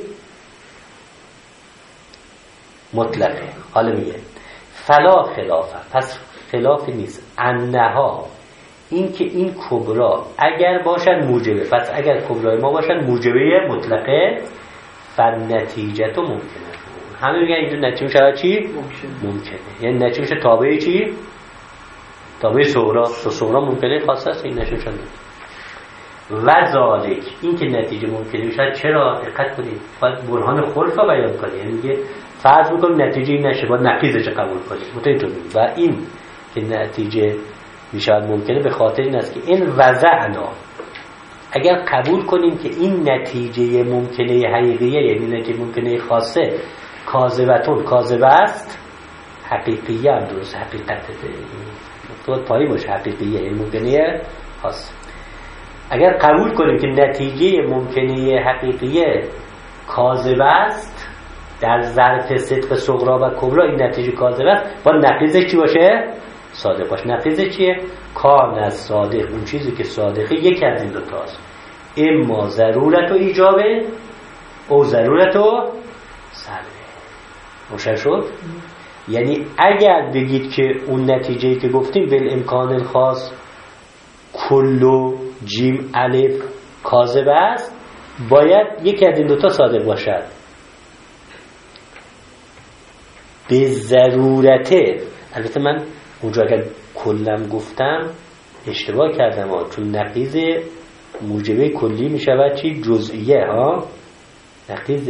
مطلقه. حالا میگه فلا خلافه، پس خلافی نیست انها، این که این کبرا اگر باشد موجبه، پس اگر کبرای ما باشد موجبه مطلقه فنتیجه تو ممکنه. همه میگن این دو نتیجه میشه چی؟ ممکنه. ممکنه یعنی نتیجه میشه تابع چی؟ تابع صغرا. تو صغرا ممکنه خاصه است، این نتیجه شد. و ذالک، این که نتیجه ممکنه میشه چرا؟ دقت کنید باید برهان خلف رو بیان کنید. یعنی میگه فرض میکنیم نتیجه این نشه، باید نقیضش قبول کنید. متوجه شدید؟ و این که نتیجه میشه ممکنه به خاطر این است که این وضعنا، اگر قبول کنیم که این نتیجه ممکنه حقیقیه، یعنی نتیجه ممکنه خاصه کاذبتون کاذبه است، حقیقیه هم درست، حقیقت تو پایی باشه حقیقیه، یعنی ممکنه خاصه. اگر قبول کنیم که نتیجه ممکنه حقیقیه کاذبه است در ظرف صدق صغرا و کبرا، این نتیجه کاذبه است، با نقیضش چی باشه؟ صادق باشه. نقیضش چیه؟ کان از صادق، اون چیزی که صادقه یکی از این دو تاست، اما ضرورت و ایجابه او ضرورت و سلبه. روشن شد؟ یعنی اگر بگید که اون نتیجه‌ای که گفتیم بالامکان الخاص کل جیم الف کاذب است، باید یکی از این دوتا صادق باشد. به ضرورته، البته من اونجا اگر کلم گفتم اشتباه کردم ها، چون نقیض موجبه کلی می شود چی؟ جزئیه ها. نقیض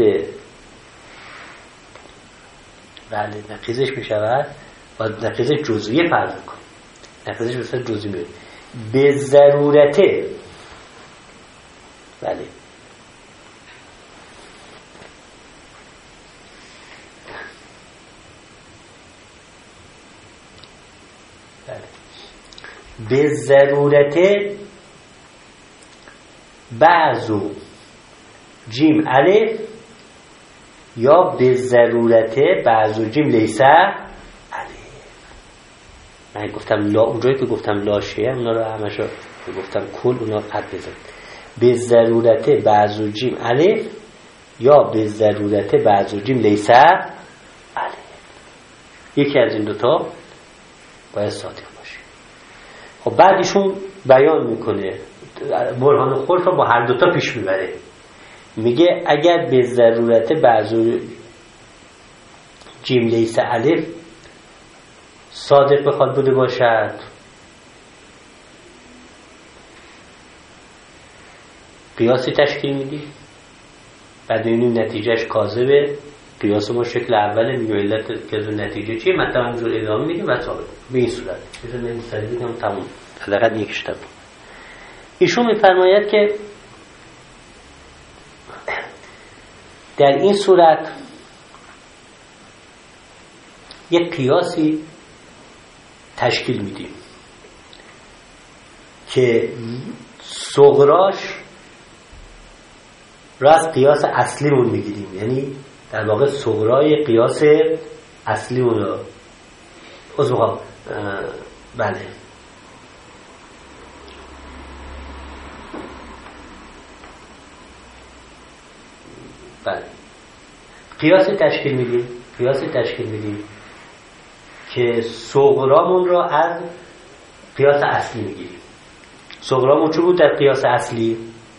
بله نقیضش می شود و نقیض جزئیه فرض کن، نقیضش بسید جزئی می به ضرورته. بله به ضرورت بعضو جیم الف یا به ضرورت بعضو جیم لیسه الف. من گفتم لا، اونجایی که گفتم لاشه اونا رو همشو گفتم کل اونا قد بزن. به ضرورت بعضو جیم الف یا به ضرورت بعضو جیم لیسه الف. یکی از این دوتا باید صادق باشه. خب بعد ایشون بیان میکنه، برهان خلف رو با هر دوتا پیش میبره. میگه اگر به ضرورت بعضو جیم لیسه الف صادق بخواد بوده باشد، قیاسی تشکیل میدی، بعد این نتیجهش کاذبه، قیاس ما شکل اوله، میگه علت که نتیجه چیه، مثلا همینجور ادامه میدیم و ثابت به این صورت. چیزا نمی‌سری بگم تموم، حداقل یکیش تموم. ایشون میفرماید که در این صورت یک قیاسی تشکیل میدیم که صغراش را از قیاس اصلیمون میگیریم، یعنی در واقع صغرای قیاس اصلیمون رو از موقع بله بله قیاسی تشکیل میدیم قیاسی تشکیل میدیم که صغرامون را از قیاس اصلی میگیریم. صغرامون چی بود در قیاس اصلی؟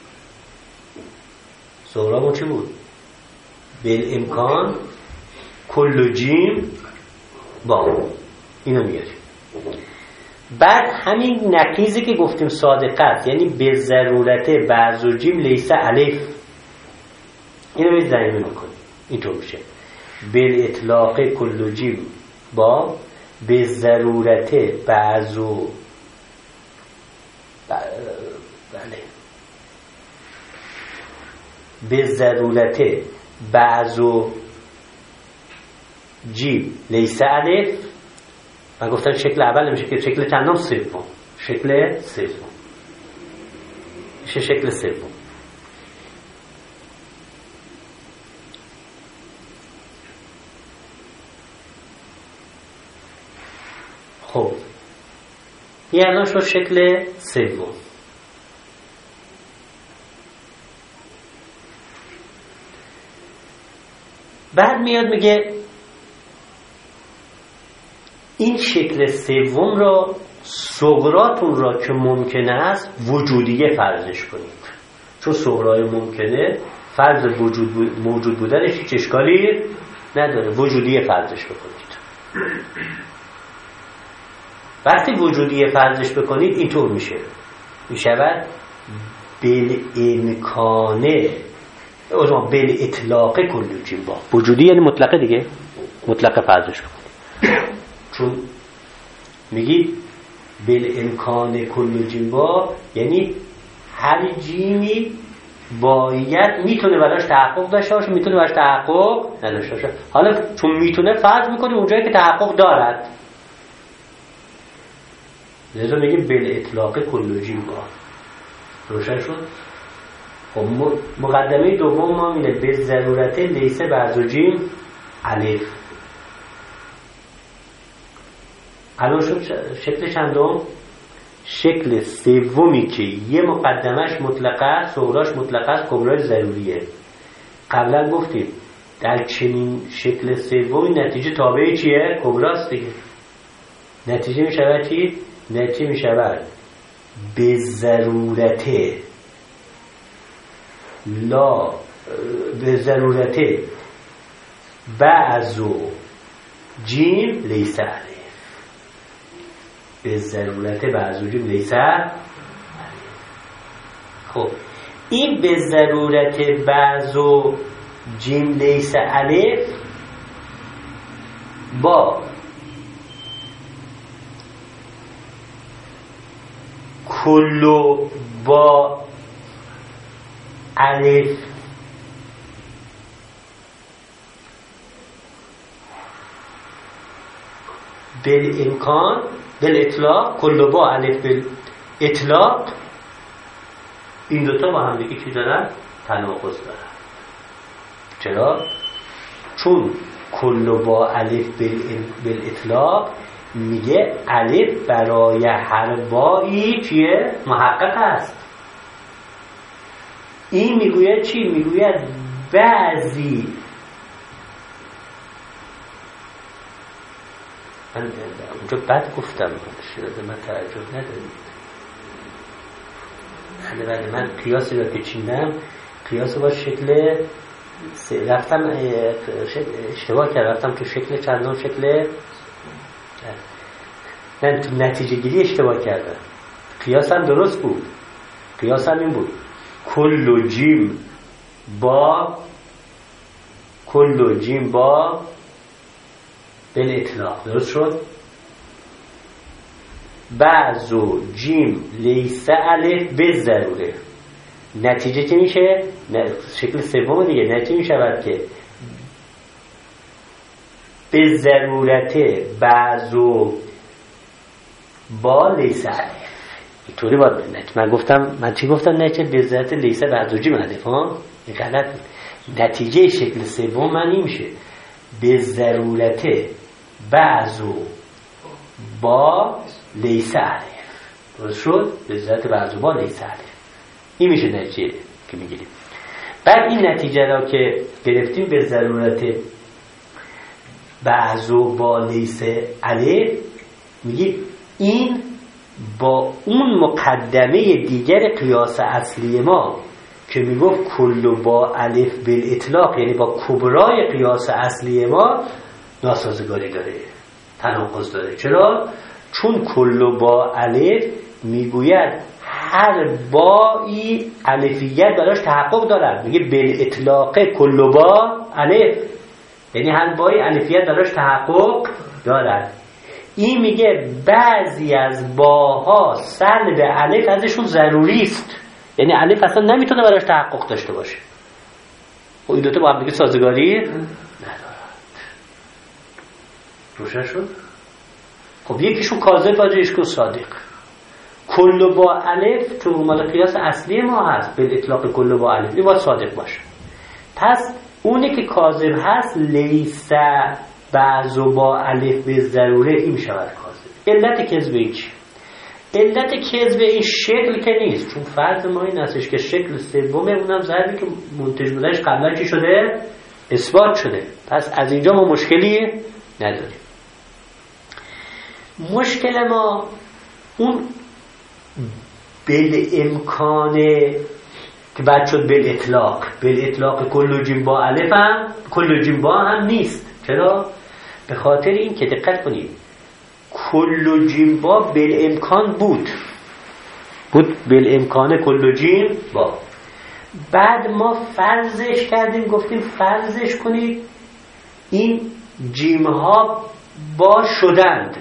صغرامون چی بود؟ بالامکان کل جیم با، اینو میاریم. بعد همین نقیضی که گفتیم صادقت، یعنی به ضرورت بعض و جیم لیسه الف، اینو به ضمیمه میکنیم. اینطور میشه بل اطلاق کل جیم با به ضرورت بعض و بله به ضرورت بعض و جیم لیسه الف. من گفتم شکل اول نمیشه که شکل چندم؟ سوم. شکل سوم میشه شکل سوم. خب این الان شد شکل سوم. بعد میاد میگه این شکل سوم را صغراتون را که ممکنه است وجودیه فرضش کنید، چون صغرای ممکنه فرض وجود موجود بودنش هیچ اشکالی نداره، وجودیه فرضش بکنید. وقتی وجودیه فرضش بکنید اینطور میشه میشود بل امکانه اوزمان بل اطلاق کل جیم با. وجودی یعنی مطلقه دیگه، مطلقه فرضش بکنید، چون میگی بل امکان کل جیم با یعنی هر جیمی باید میتونه براش تحقق داشته باشه، میتونه براش تحقق نداشته باشه. حالا چون میتونه فرض میکنیم اونجایی که تحقق دارد، لذا میگیم بل اطلاق کل جیم با. روشن شد؟ خب مقدمه دوم ما اینه به ضرورت لیسه بعض و جیم الف. الان شد شکل چندم؟ شکل سومی که یه مقدمش مطلقه، صغراش مطلقه، کبراش ضروریه. قبلا گفتیم در چنین شکل سومی نتیجه تابع چیه؟ کبراست دیگه. نتیجه می شود چی؟ نتیجه می شود به ضرورت لا به ضرورت بعض و جیم لیس الف، به ضرورت بعض و جیم لیس الف. خب این به ضرورت بعض و جیم لیس الف با کلو با الف بالامکان بالاطلاق، کلو با الف بالاطلاق، این دوتا با هم دیگه چی دارن؟ تناقض دارن. چرا؟ چون کلو با الف بالاطلاق میگه الف برای هر بایی چیه؟ محقق است. این میگوید چی؟ میگوید بعضی من اونجا بد گفتم، شده من تعجب ندارید. بله بله من قیاسی رو که چیندم قیاس با شکل رفتم اشتباه کردم، رفتم تو شکل چندم شکل من تو نتیجه گیری اشتباه کردم. قیاسم درست بود، قیاسم این بود کل جیم با کل جیم با بالاطلاق، درست شد؟ بعض و جیم لیس الف به ضروره. نتیجه چه میشه؟ شکل سوم دیگه نتیجه میشود که به ضرورت بعض و با لیس الف. اینطوری باید بنت. من گفتم من چی گفتم؟ نه چه به ضرورت لیس بعض و جیم الف. ها این غلط. نتیجه شکل سوم من این میشه به ضرورت بعض و با لیس الف. درست شد؟ به ضرورت بعض و با لیس الف. این میشه نتیجه که میگیریم. بعد این نتیجه را که گرفتیم به ضرورت بعض و با لیس الف، میگیم این با اون مقدمه دیگر قیاس اصلی ما که میگفت کل با الف بالاطلاق، یعنی با کبرای قیاس اصلی ما ناسازگاری داره، تناقض داره. چرا؟ چون کل با الف میگوید هر بایی الفیت براش تحقق دارد. میگه بالاطلاق کل با الف، یعنی هر بایی الفیت براش تحقق دارد. این میگه بعضی از باها سلب الف ازشون ضروری است، یعنی الف اصلا نمیتونه براش تحقق داشته باشه. خب این دوتا با هم دیگه سازگاری ندارد. روشن شد؟ خب یکیشون کاذب باشه، یکیشون صادق. کل با الف تو مال قیاس اصلی ما هست، به اطلاق کل با الف این باید صادق باشه. پس اونی که کاذب هست لیس بعض و با الف به ضروره، این میشود کاذب. علت کذب این چی؟ علت کذب این شکل که نیست، چون فرض ما این هستش که شکل سوم اونم ضربی که منتج بودنش قبلا چی شده؟ اثبات شده. پس از اینجا ما مشکلی نداریم. مشکل ما اون بل امکانه که بعد شد بل اطلاق. بل اطلاق کل جیم با الف هم کل جیم با هم نیست. چرا؟ به خاطر این که دقت کنید کل جیم با بل امکان بود بود بل امکانه کل جیم با. بعد ما فرضش کردیم، گفتیم فرضش کنید این جیم ها با شدند،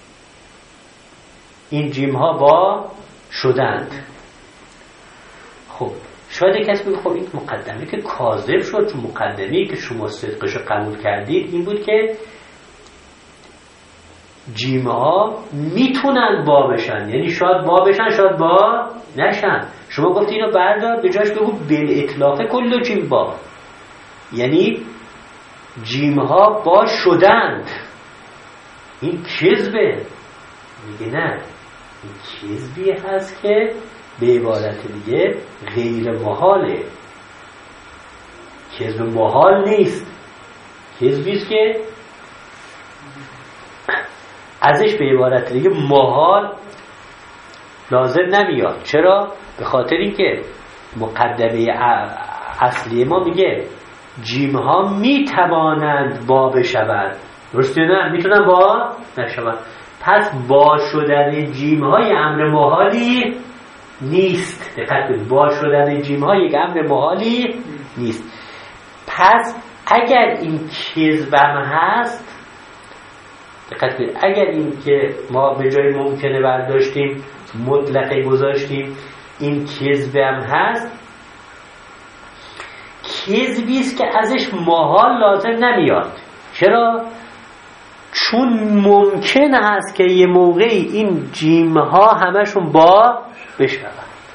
این جیم ها با شدند. خب شاید کسی بگه خب این مقدمه که کاذب شد، چون مقدمه‌ای که شما صدقش قبول کردید این بود که جیم ها میتونن با بشن، یعنی شاید با بشن شاید با نشن. شما گفتی اینو بردار به جاش بگو بل اطلاق کل جیم با، یعنی جیم ها با شدند. این کذبه. میگه نه، این کذبی هست که به عبارت دیگه غیر محاله. کذب محال نیست، کذبی است که ازش به عبارت دیگه محال لازم نمیاد. چرا؟ به خاطر اینکه مقدمه اصلی ما میگه جیم ها میتوانند با بشوند، درسته نه؟ میتونن با نشوند. پس با شدن جیم ها یه امر محالی نیست. دقت کنید، با شدن جیم ها یک امر محالی نیست. پس اگر این کذبم هست، دقت کنید، اگر این که ما به جای ممکنه برداشتیم مطلقه گذاشتیم، این کذبم هست، کذبی است که ازش محال لازم نمیاد. چرا؟ چون ممکن هست که یه موقعی این جیم ها همشون با بشوند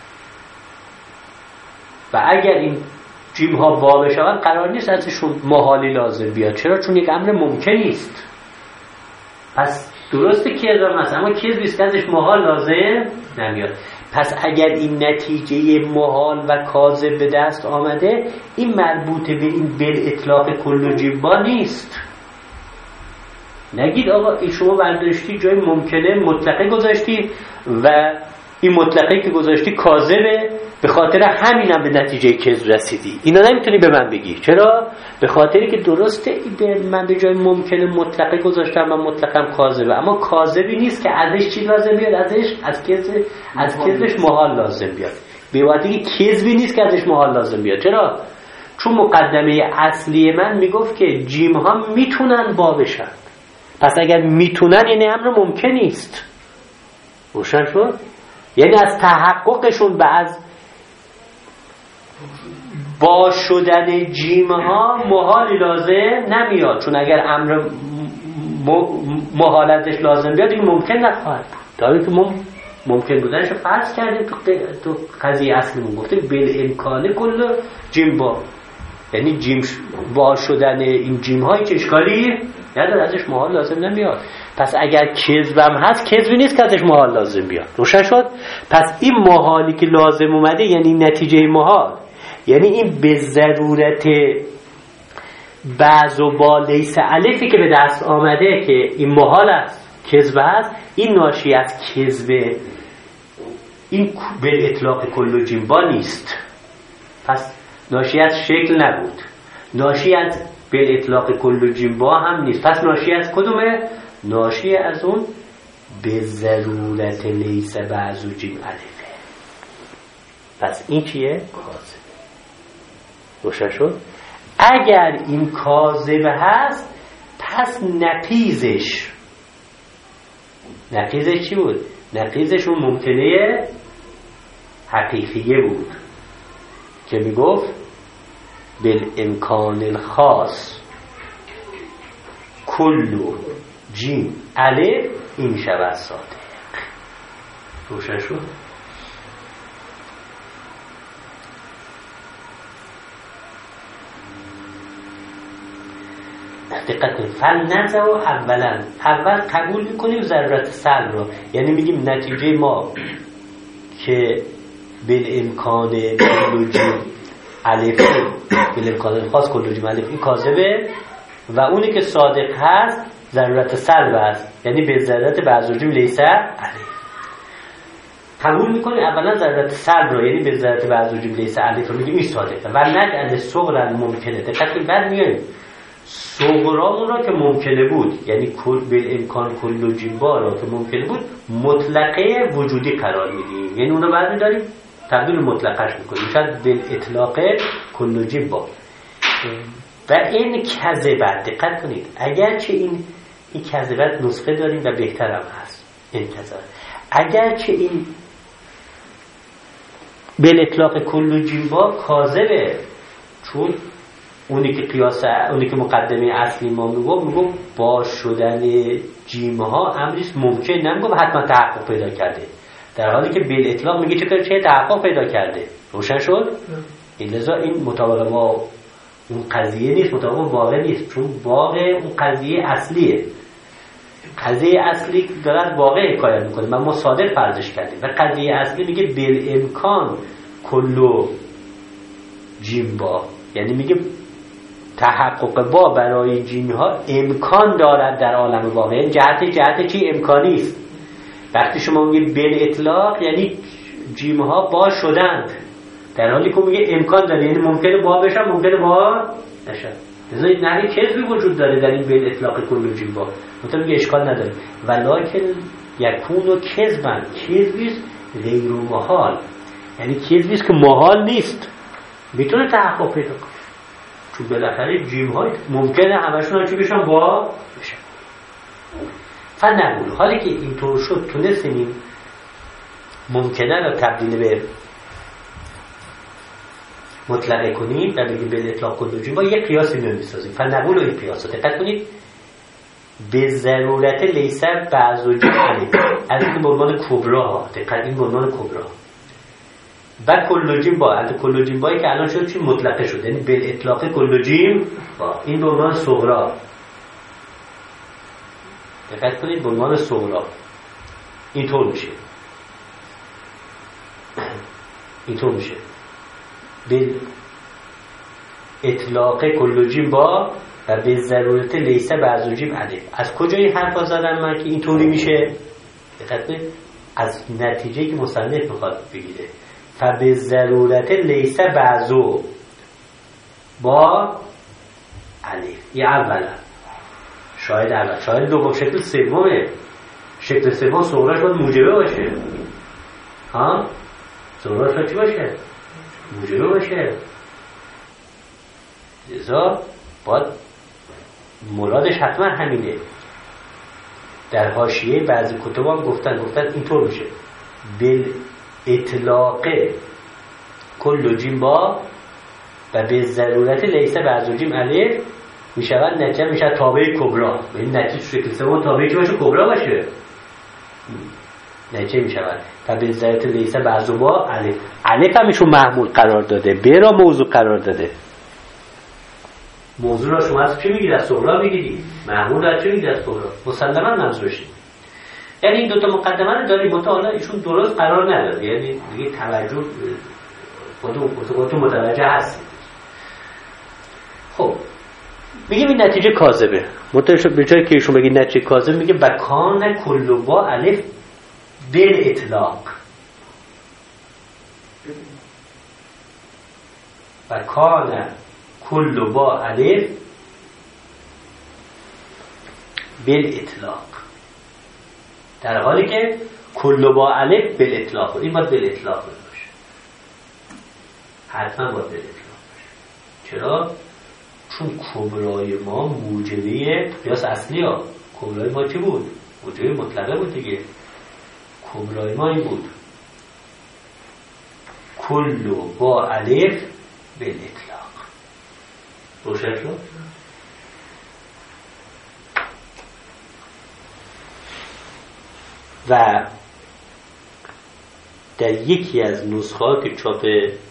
و اگر این جیم ها با بشوند قرار نیست ازشون محالی لازم بیاد. چرا؟ چون یک امر ممکن نیست. پس درسته کذب هست، اما کذبی است که ازش محال لازم نمیاد. پس اگر این نتیجه محال و کاذب به دست آمده، این مربوط به این بل اطلاق کل جیبا نیست. نگید آقا این شما برداشتی جای ممکنه مطلقه گذاشتی و این مطلقه که گذاشتی کاذبه، به خاطر همینم به نتیجه کذب رسیدی. اینا نمیتونی به من بگی. چرا؟ به خاطری که درسته من به جای ممکنه مطلقه گذاشتم و مطلقم کاذبه، اما کاذبی نیست که ازش چی لازم بیاد؟ ازش از کذب از کذبش محال لازم بیاد. به واسطه که کذبی نیست که ازش محال لازم بیاد. چرا؟ چون مقدمه اصلی من میگفت که جیم ها میتونن با بشن. پس اگر میتونن یعنی امر ممکن نیست. روشن شد؟ یعنی از تحققشون به از با شدن جیم ها محالی لازم نمیاد. چون اگر امر محالتش لازم بیاد این ممکن نخواهد. داری که مم... ممکن بودنش رو فرض کردیم تو, تو قضیه اصلیمون گفتیم بل امکانه کل جیم با، یعنی جیم با شدن این جیم های که اشکالی نداره، ازش محال لازم نمیاد. پس اگر کذبم هست کذبی نیست که ازش محال لازم بیاد. روشن شد؟ پس این محالی که لازم اومده یعنی نتیجه محال، یعنی این به ضرورت بعض و با لیس الفی که به دست آمده که این محال است، کذب است، این ناشی از کذب این به اطلاق کل جنبا نیست. پس ناشی از شکل نبود، ناشی از به اطلاق کل جنبا هم نیست. پس ناشی از کدومه؟ ناشی از اون به ضرورت لیس بعض و جیم الفه. پس این چیه؟ کاذب. روشن شد؟ اگر این کاذب هست پس نقیزش نقیزش چی بود؟ نقیزش اون ممکنه حقیقیه بود که میگفت بالامکان الخاص کلو جیم الف این شود صادق. روشن شد؟ دقت کنید. فلنزه و اولا اول قبول میکنیم ضرورت سلب رو، یعنی میگیم نتیجه ما که بالامکان کل جیم الف بالامکان خاص کل جیم الف این کاذبه و اونی که صادق هست ضرورت سلب است، یعنی به ضرورت بعض جیم لیس الف. قبول میکنیم اولا ضرورت سلب رو، یعنی به ضرورت بعض جیم لیس الف رو میگیم این صادقه و نجعل صغرا ممکنه. دقت کنید. بعد میایم صغرامون را که ممکنه بود، یعنی کل بالامکان کل جیبا را که ممکنه بود مطلقه وجودی قرار میدیم، یعنی اون رو بعد میداریم تبدیل مطلقش میکنیم شاید بالاطلاق کل جیبا. و این کذبت، دقت کنید، اگرچه این این کذبت نسخه داریم و بهترم هست این کذبت، اگرچه این بالاطلاق کل جیبا کاذبه، چون اونی که قیاس اونی که مقدمه اصلی ما میگفت میگفت با شدن جیم ها امریست ممکن، نمیگفت حتما تحقق پیدا کرده، در حالی که بل اطلاق میگه چه چه تحقق پیدا کرده. روشن شد؟ این لذا این مطابق با اون قضیه نیست، مطابق واقع نیست، چون واقع اون قضیه اصلیه. قضیه اصلی دارد واقع حکایت میکنه، من ما صادق فرضش کردیم و قضیه اصلی میگه بل امکان کلو جیم با، یعنی میگه تحقق با برای جیم ها امکان دارد در عالم واقع. جهت جهت چی؟ امکانی است. وقتی شما میگید بل اطلاق یعنی جیم ها با شدند، در حالی که میگه امکان داره، یعنی ممکنه با بشن ممکنه با نشن. لذا نحوی کذبی وجود داره در این بین اطلاق کل و جیم با. مثلا میگه اشکال نداره ولکن یکون و کذبن، کذبیست غیر محال، یعنی کذبیست که محال نیست، میتونه تحقق پیدا کنه. چون بالاخره جیم های ممکنه همشون هم چی بشن با بشن. فنقول حالی که اینطور شد تونستیم ممکنه را تبدیل به مطلقه کنیم در بگیم به اطلاق کل با یک قیاسی میان میسازیم. فنقول و این قیاس رو دقت کنید به ضرورت لیسه بعض و جمعه از این برمان کبرا ها، دقت این برمان کبرا و کلوجیم با از کلوجیم بایی که الان شد چی مطلقه شد، یعنی به اطلاق کلوجیم با این برمان صغرا. دقت کنید برمان صغرا اینطور میشه، اینطور میشه به اطلاق کلوجیم با و به ضرورت لیسه بعضوجیم الف. از کجای حرفا زدم من که اینطوری میشه؟ دقت کنید از نتیجه که مصنف میخواد بگیره فبه ضرورت لیسه بعضو با الف. یه اولا شاید اول، شاید دوم، شکل سومه. شکل سوم صغراش باید موجبه باشه. ها؟ صغراش باید چی باشه؟ موجبه باشه. لذا باید مرادش حتما همینه. در حاشیه بعضی کتب هم گفتن گفتن اینطور میشه بل اطلاق کل جیم با و به ضرورت لیسه بعض جیم الف میشود نتیجه میشه تابع کبرا. این نتیجه شکل سوم تابع چی باشه؟ کبرا باشه. نتیجه میشود و به ضرورت لیسه بعض با الف. الف همیشون محمول قرار داده، ب را موضوع قرار داده. موضوع را شما از چی میگید؟ از صغرا میگیدی. محمول از چی میگید؟ از صغرا. مسلما منظورش یعنی این دوتا مقدمه رو داریم متعالی ایشون درست قرار نداده، یعنی دیگه توجه خودتون خودتون متوجه هستید. خب میگیم این نتیجه کاذبه. متوجه به جای که ایشون بگه نتیجه کاذب میگه بکان کل با الف بل اطلاق. بکان کل با الف بل اطلاق، در حالی که کل با الف بل اطلاق. این باید بل اطلاق باشه، حتما باید بل اطلاق باشه. چرا؟ چون کبرای ما موجبه قیاس اصلی ها. کبرای ما چی بود؟ موجبه مطلقه بود دیگه. کبرای ما این بود کل با الف بل اطلاق. روشن شد؟ و در یکی از نسخه ها که چاپ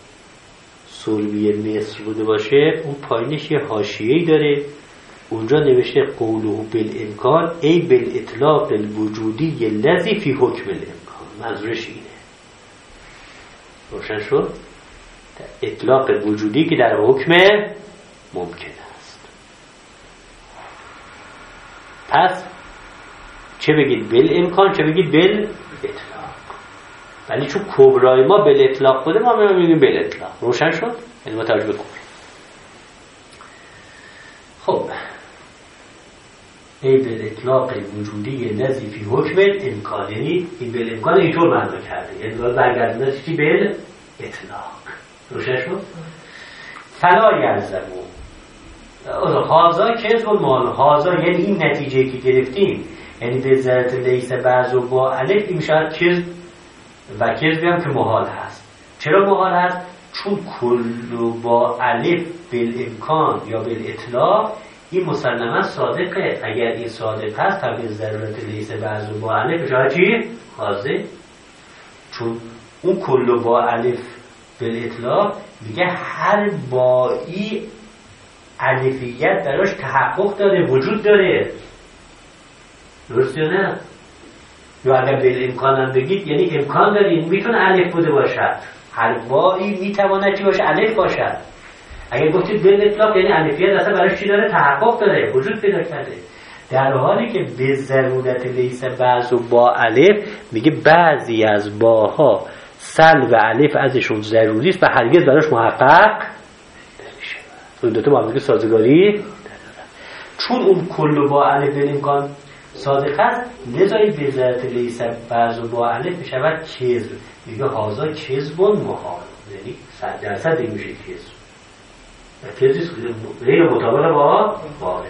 سلمی مصر بوده باشه اون پایینش یه حاشیه‌ای داره، اونجا نوشته قوله بالامکان ای بالاطلاق الوجودی الذی فی حکم الامکان. منظورش اینه. روشن شد؟ اطلاق وجودی که در حکم ممکن است. پس چه بگید بل امکان، چه بگید بل اطلاق. ولی چون کبرای ما بل اطلاق بوده ما میگیم بل اطلاق. روشن شد؟ یعنی متوجه بکنید. خب ای بل اطلاق وجودی الذی فی حکم امکان، یعنی این بل امکان اینطور معنا کرده، یعنی باید برگردونه چی بل اطلاق. روشن شد؟ فلا یلزمو هازا کذب المال. هازا یعنی این نتیجه که گرفتیم، یعنی به ضرورت لیسه بعض و با الف این شاید کذب و کذبی هم که محال هست. چرا محال هست؟ چون کل با الف بالامکان یا بالاطلاق این مسلما صادقه. اگر این صادق هست تا به ضرورت لیسه بعض و با الف شاید چی؟ حاضر. چون اون کل با الف بالاطلاق میگه هر بایی الفیت دراش تحقق داره، وجود داره. درست یا نه؟ یا اگر بل امکان هم بگید یعنی امکان دارید میتونه الف بوده باشد. هر بایی میتواند چی باشه؟ الف باشد. اگر گفتید بل اطلاق یعنی الفیت اصلا براش چی داره؟ تحقق داره، وجود پیدا کرده. در حالی که به ضرورت لیسه بعض و با الف میگه بعضی از باها سلب الف ازشون ضروری است و هرگز براش محقق نمیشه. اون دو تا با هم سازگاری ندارن. چون اون کل با الف به امکان صادق است، لذای بذرت لیس بعض با الف میشود کذب. میگه هازا کذب محال، یعنی صد درصد این میشه کذب. کذب غیر مطابق با واقع.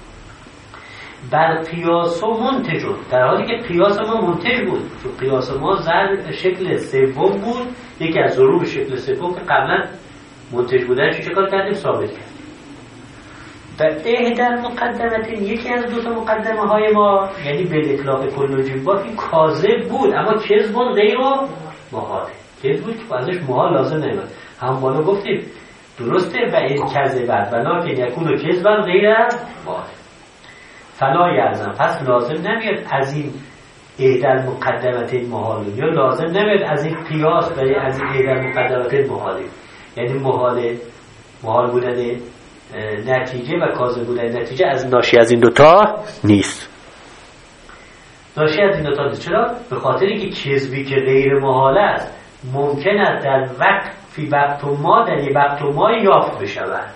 بر قیاس و منتجون، در حالی که قیاس ما منتج بود، چون قیاس ما ضرب شکل سوم بود، یکی از ضروب شکل سوم که قبلا منتج بودن چی کار کردیم؟ ثابت کردیم. و احدر مقدمت، یکی از دو تا مقدمه های ما، یعنی به اطلاق کل و جنبات، این کاذب بود اما کذب غیر محاله. کذب بود که ازش محال لازم نمیاد. هم بالا گفتیم درسته و این کذبت ولیکن یکون کذبا غیر محاله. فلا یلزم، پس لازم نمیاد از این احدر مقدمت محال، یا لازم نمیاد از این قیاس و از این احدر مقدمت محال، یعنی محال محال بودن نتیجه و کاذب بودن نتیجه از ناشی از این دوتا نیست. ناشی از این دوتا نیست. چرا؟ به خاطر اینکه کذبی که غیر محال است ممکن است در وقت فی وقت و ما در یک وقت و ما یافت بشود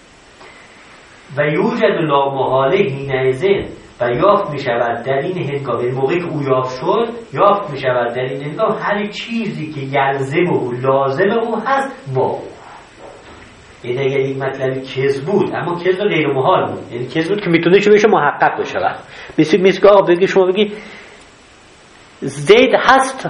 و یوجد لا محاله حینئذ، و یافت می شود در این هنگام، این موقعی که او یافت شد یافت می شود در این هنگام هر چیزی که یلزم او لازم او هست با او. این اگر این مطلبی کذب بود اما کذب غیر محال بود، یعنی کذب بود که میتونه چه بشه محقق بشه. مثل مثل که آقا بگی شما بگی زید هست،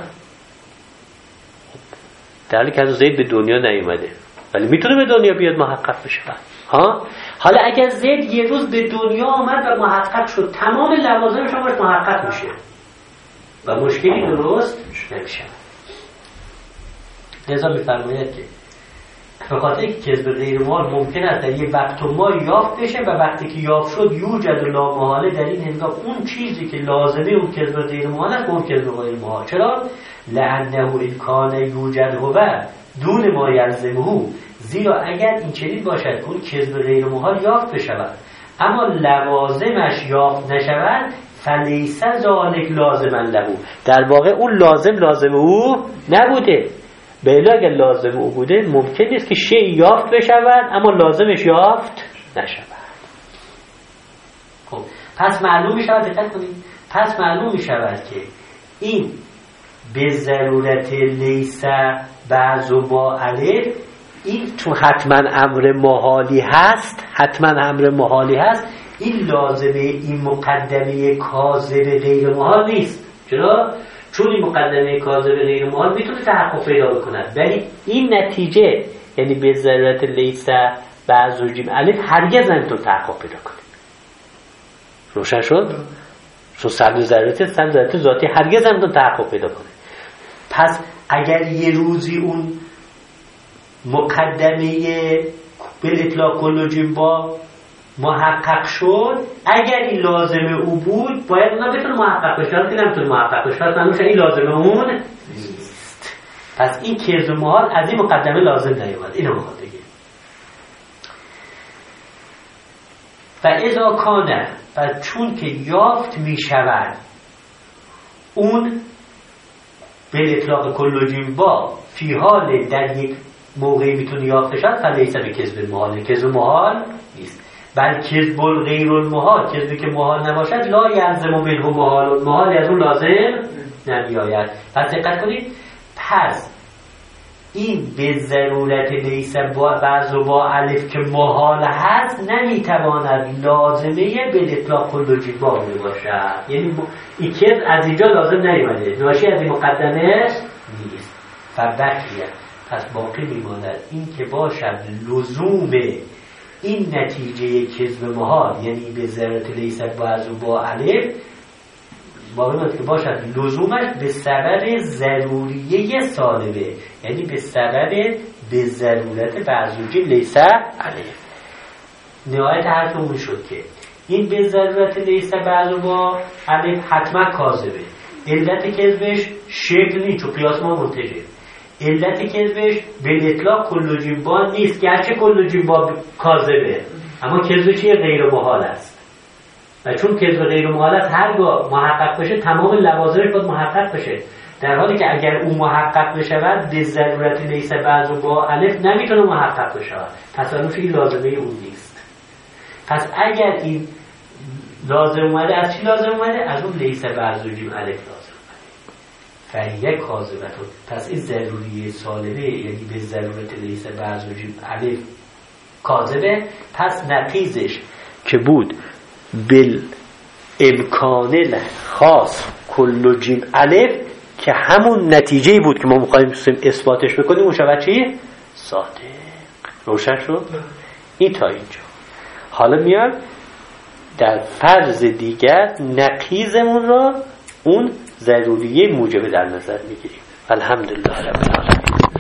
در حالی که از زید به دنیا نیومده ولی میتونه به دنیا بیاد محقق بشه. ها حالا اگر زید یه روز به دنیا آمد و محقق شد، تمام لوازمش باش محقق میشه و مشکلی درست نمیشه. لذا میفرماید که به خاطر اینکه کذب غیر محال ممکن است در یه وقت و ما یافت بشه و وقتی که یافت شد یوجد لا محاله، در این هنگام اون چیزی که لازمه اون کذب غیر محال است اون کذب غیر محال. چرا؟ لانه این کان یوجد هو دون ما یلزمه، زیرا اگر این چنین باشد که اون کذب غیر محال یافت بشود اما لوازمش یافت نشود، فلیس ذالک لازما له، در واقع اون لازم لازم او نبوده. بله اگر لازم او بوده ممکن نیست که شیء یافت بشود اما لازمش یافت نشود. خب پس معلوم می شود، دقت کنید، پس معلوم می شود که این به ضرورت لیس بعض و با الف، این تو حتما امر محالی هست، حتما امر محالی هست، این لازمه این مقدمه کاذب غیر محال نیست. چرا؟ چون این مقدمه کاذب غیر محال میتونه تحقق پیدا بکند، ولی این نتیجه یعنی به ضرورت لیس بعض و جیم الف هرگز نمیتونه تحقق پیدا کنه. روشن شد؟ چون سلب ضرورت سلب ضرورت ذاتی هرگز نمیتونه تحقق پیدا کنه. پس اگر یه روزی اون مقدمه به اطلاق کل جیم با محقق شد، اگر این لازمه او بود باید اونا بتونه محقق بشه، که نمیتونه محقق بشه، پس منوش این لازمه اون نیست. پس این کذب محال از این مقدمه لازم نیومد. اینو میخواد بگه. و اذا کانه، و چون که یافت میشود اون به اطلاق کل جیم با فی حال در یک موقعی میتونه یافت شد، فلیس به کذب محال، کذب محال نیست، بل کذب غیر المحال، کذبی که محال نباشد لا یلزم منه محال، محال از اون لازم نمیآید. پس دقت کنید، پس این به ضرورت لیس با بعض و با الف که محال هست نمیتواند لازمه به اطلاق کل جیم با باشد، یعنی این کذب از اینجا لازم نیامده، ناشی از این مقدمه نیست. فبقیه، پس باقی میماند این که باشد لزوم این نتیجه کذب محال، یعنی به ضرورت لیس بعض و با الف، باقی میماند که باشد لزومش به سبب ضروریه سالبه، یعنی به سبب به ضرورت بعض و جیم لیس الف. نهایت حرفمون شد که این به ضرورت لیس بعض و با الف حتما کاذبه. علت کذبش شکل نیست، چون قیاس ما منتجه. علت کذبش به اطلاق کل جیم با نیست، گرچه کل جیم با کاذبه اما کذب چیه؟ غیر محال است. و چون کذب غیر مؤلف هرگاه محقق بشه تمام لوازمش باید محقق بشه، در حالی که اگر اون محقق بشود به ضرورت لیس بعض با الف نمیتونه محقق بشود. تصرف این لازمه اون نیست. پس اگر این لازم اومده از چی لازم اومده؟ از اون لیس بعض جیم الف لازم اومده. فهیه کاذبتون. پس این ضروری سالبه، یعنی به ضرورت لیس بعض جیم الف کاذبه. پس نقیزش که بود بل امکان خاص کل جیم الف که همون نتیجه بود که ما می‌خوایم اثباتش بکنیم، اون شود چی؟ صادق. روشن شد؟ این تا اینجا. حالا میاد در فرض دیگر نقیضمون را اون ضروریه موجبه در نظر میگیریم. الحمدلله رب العالمین.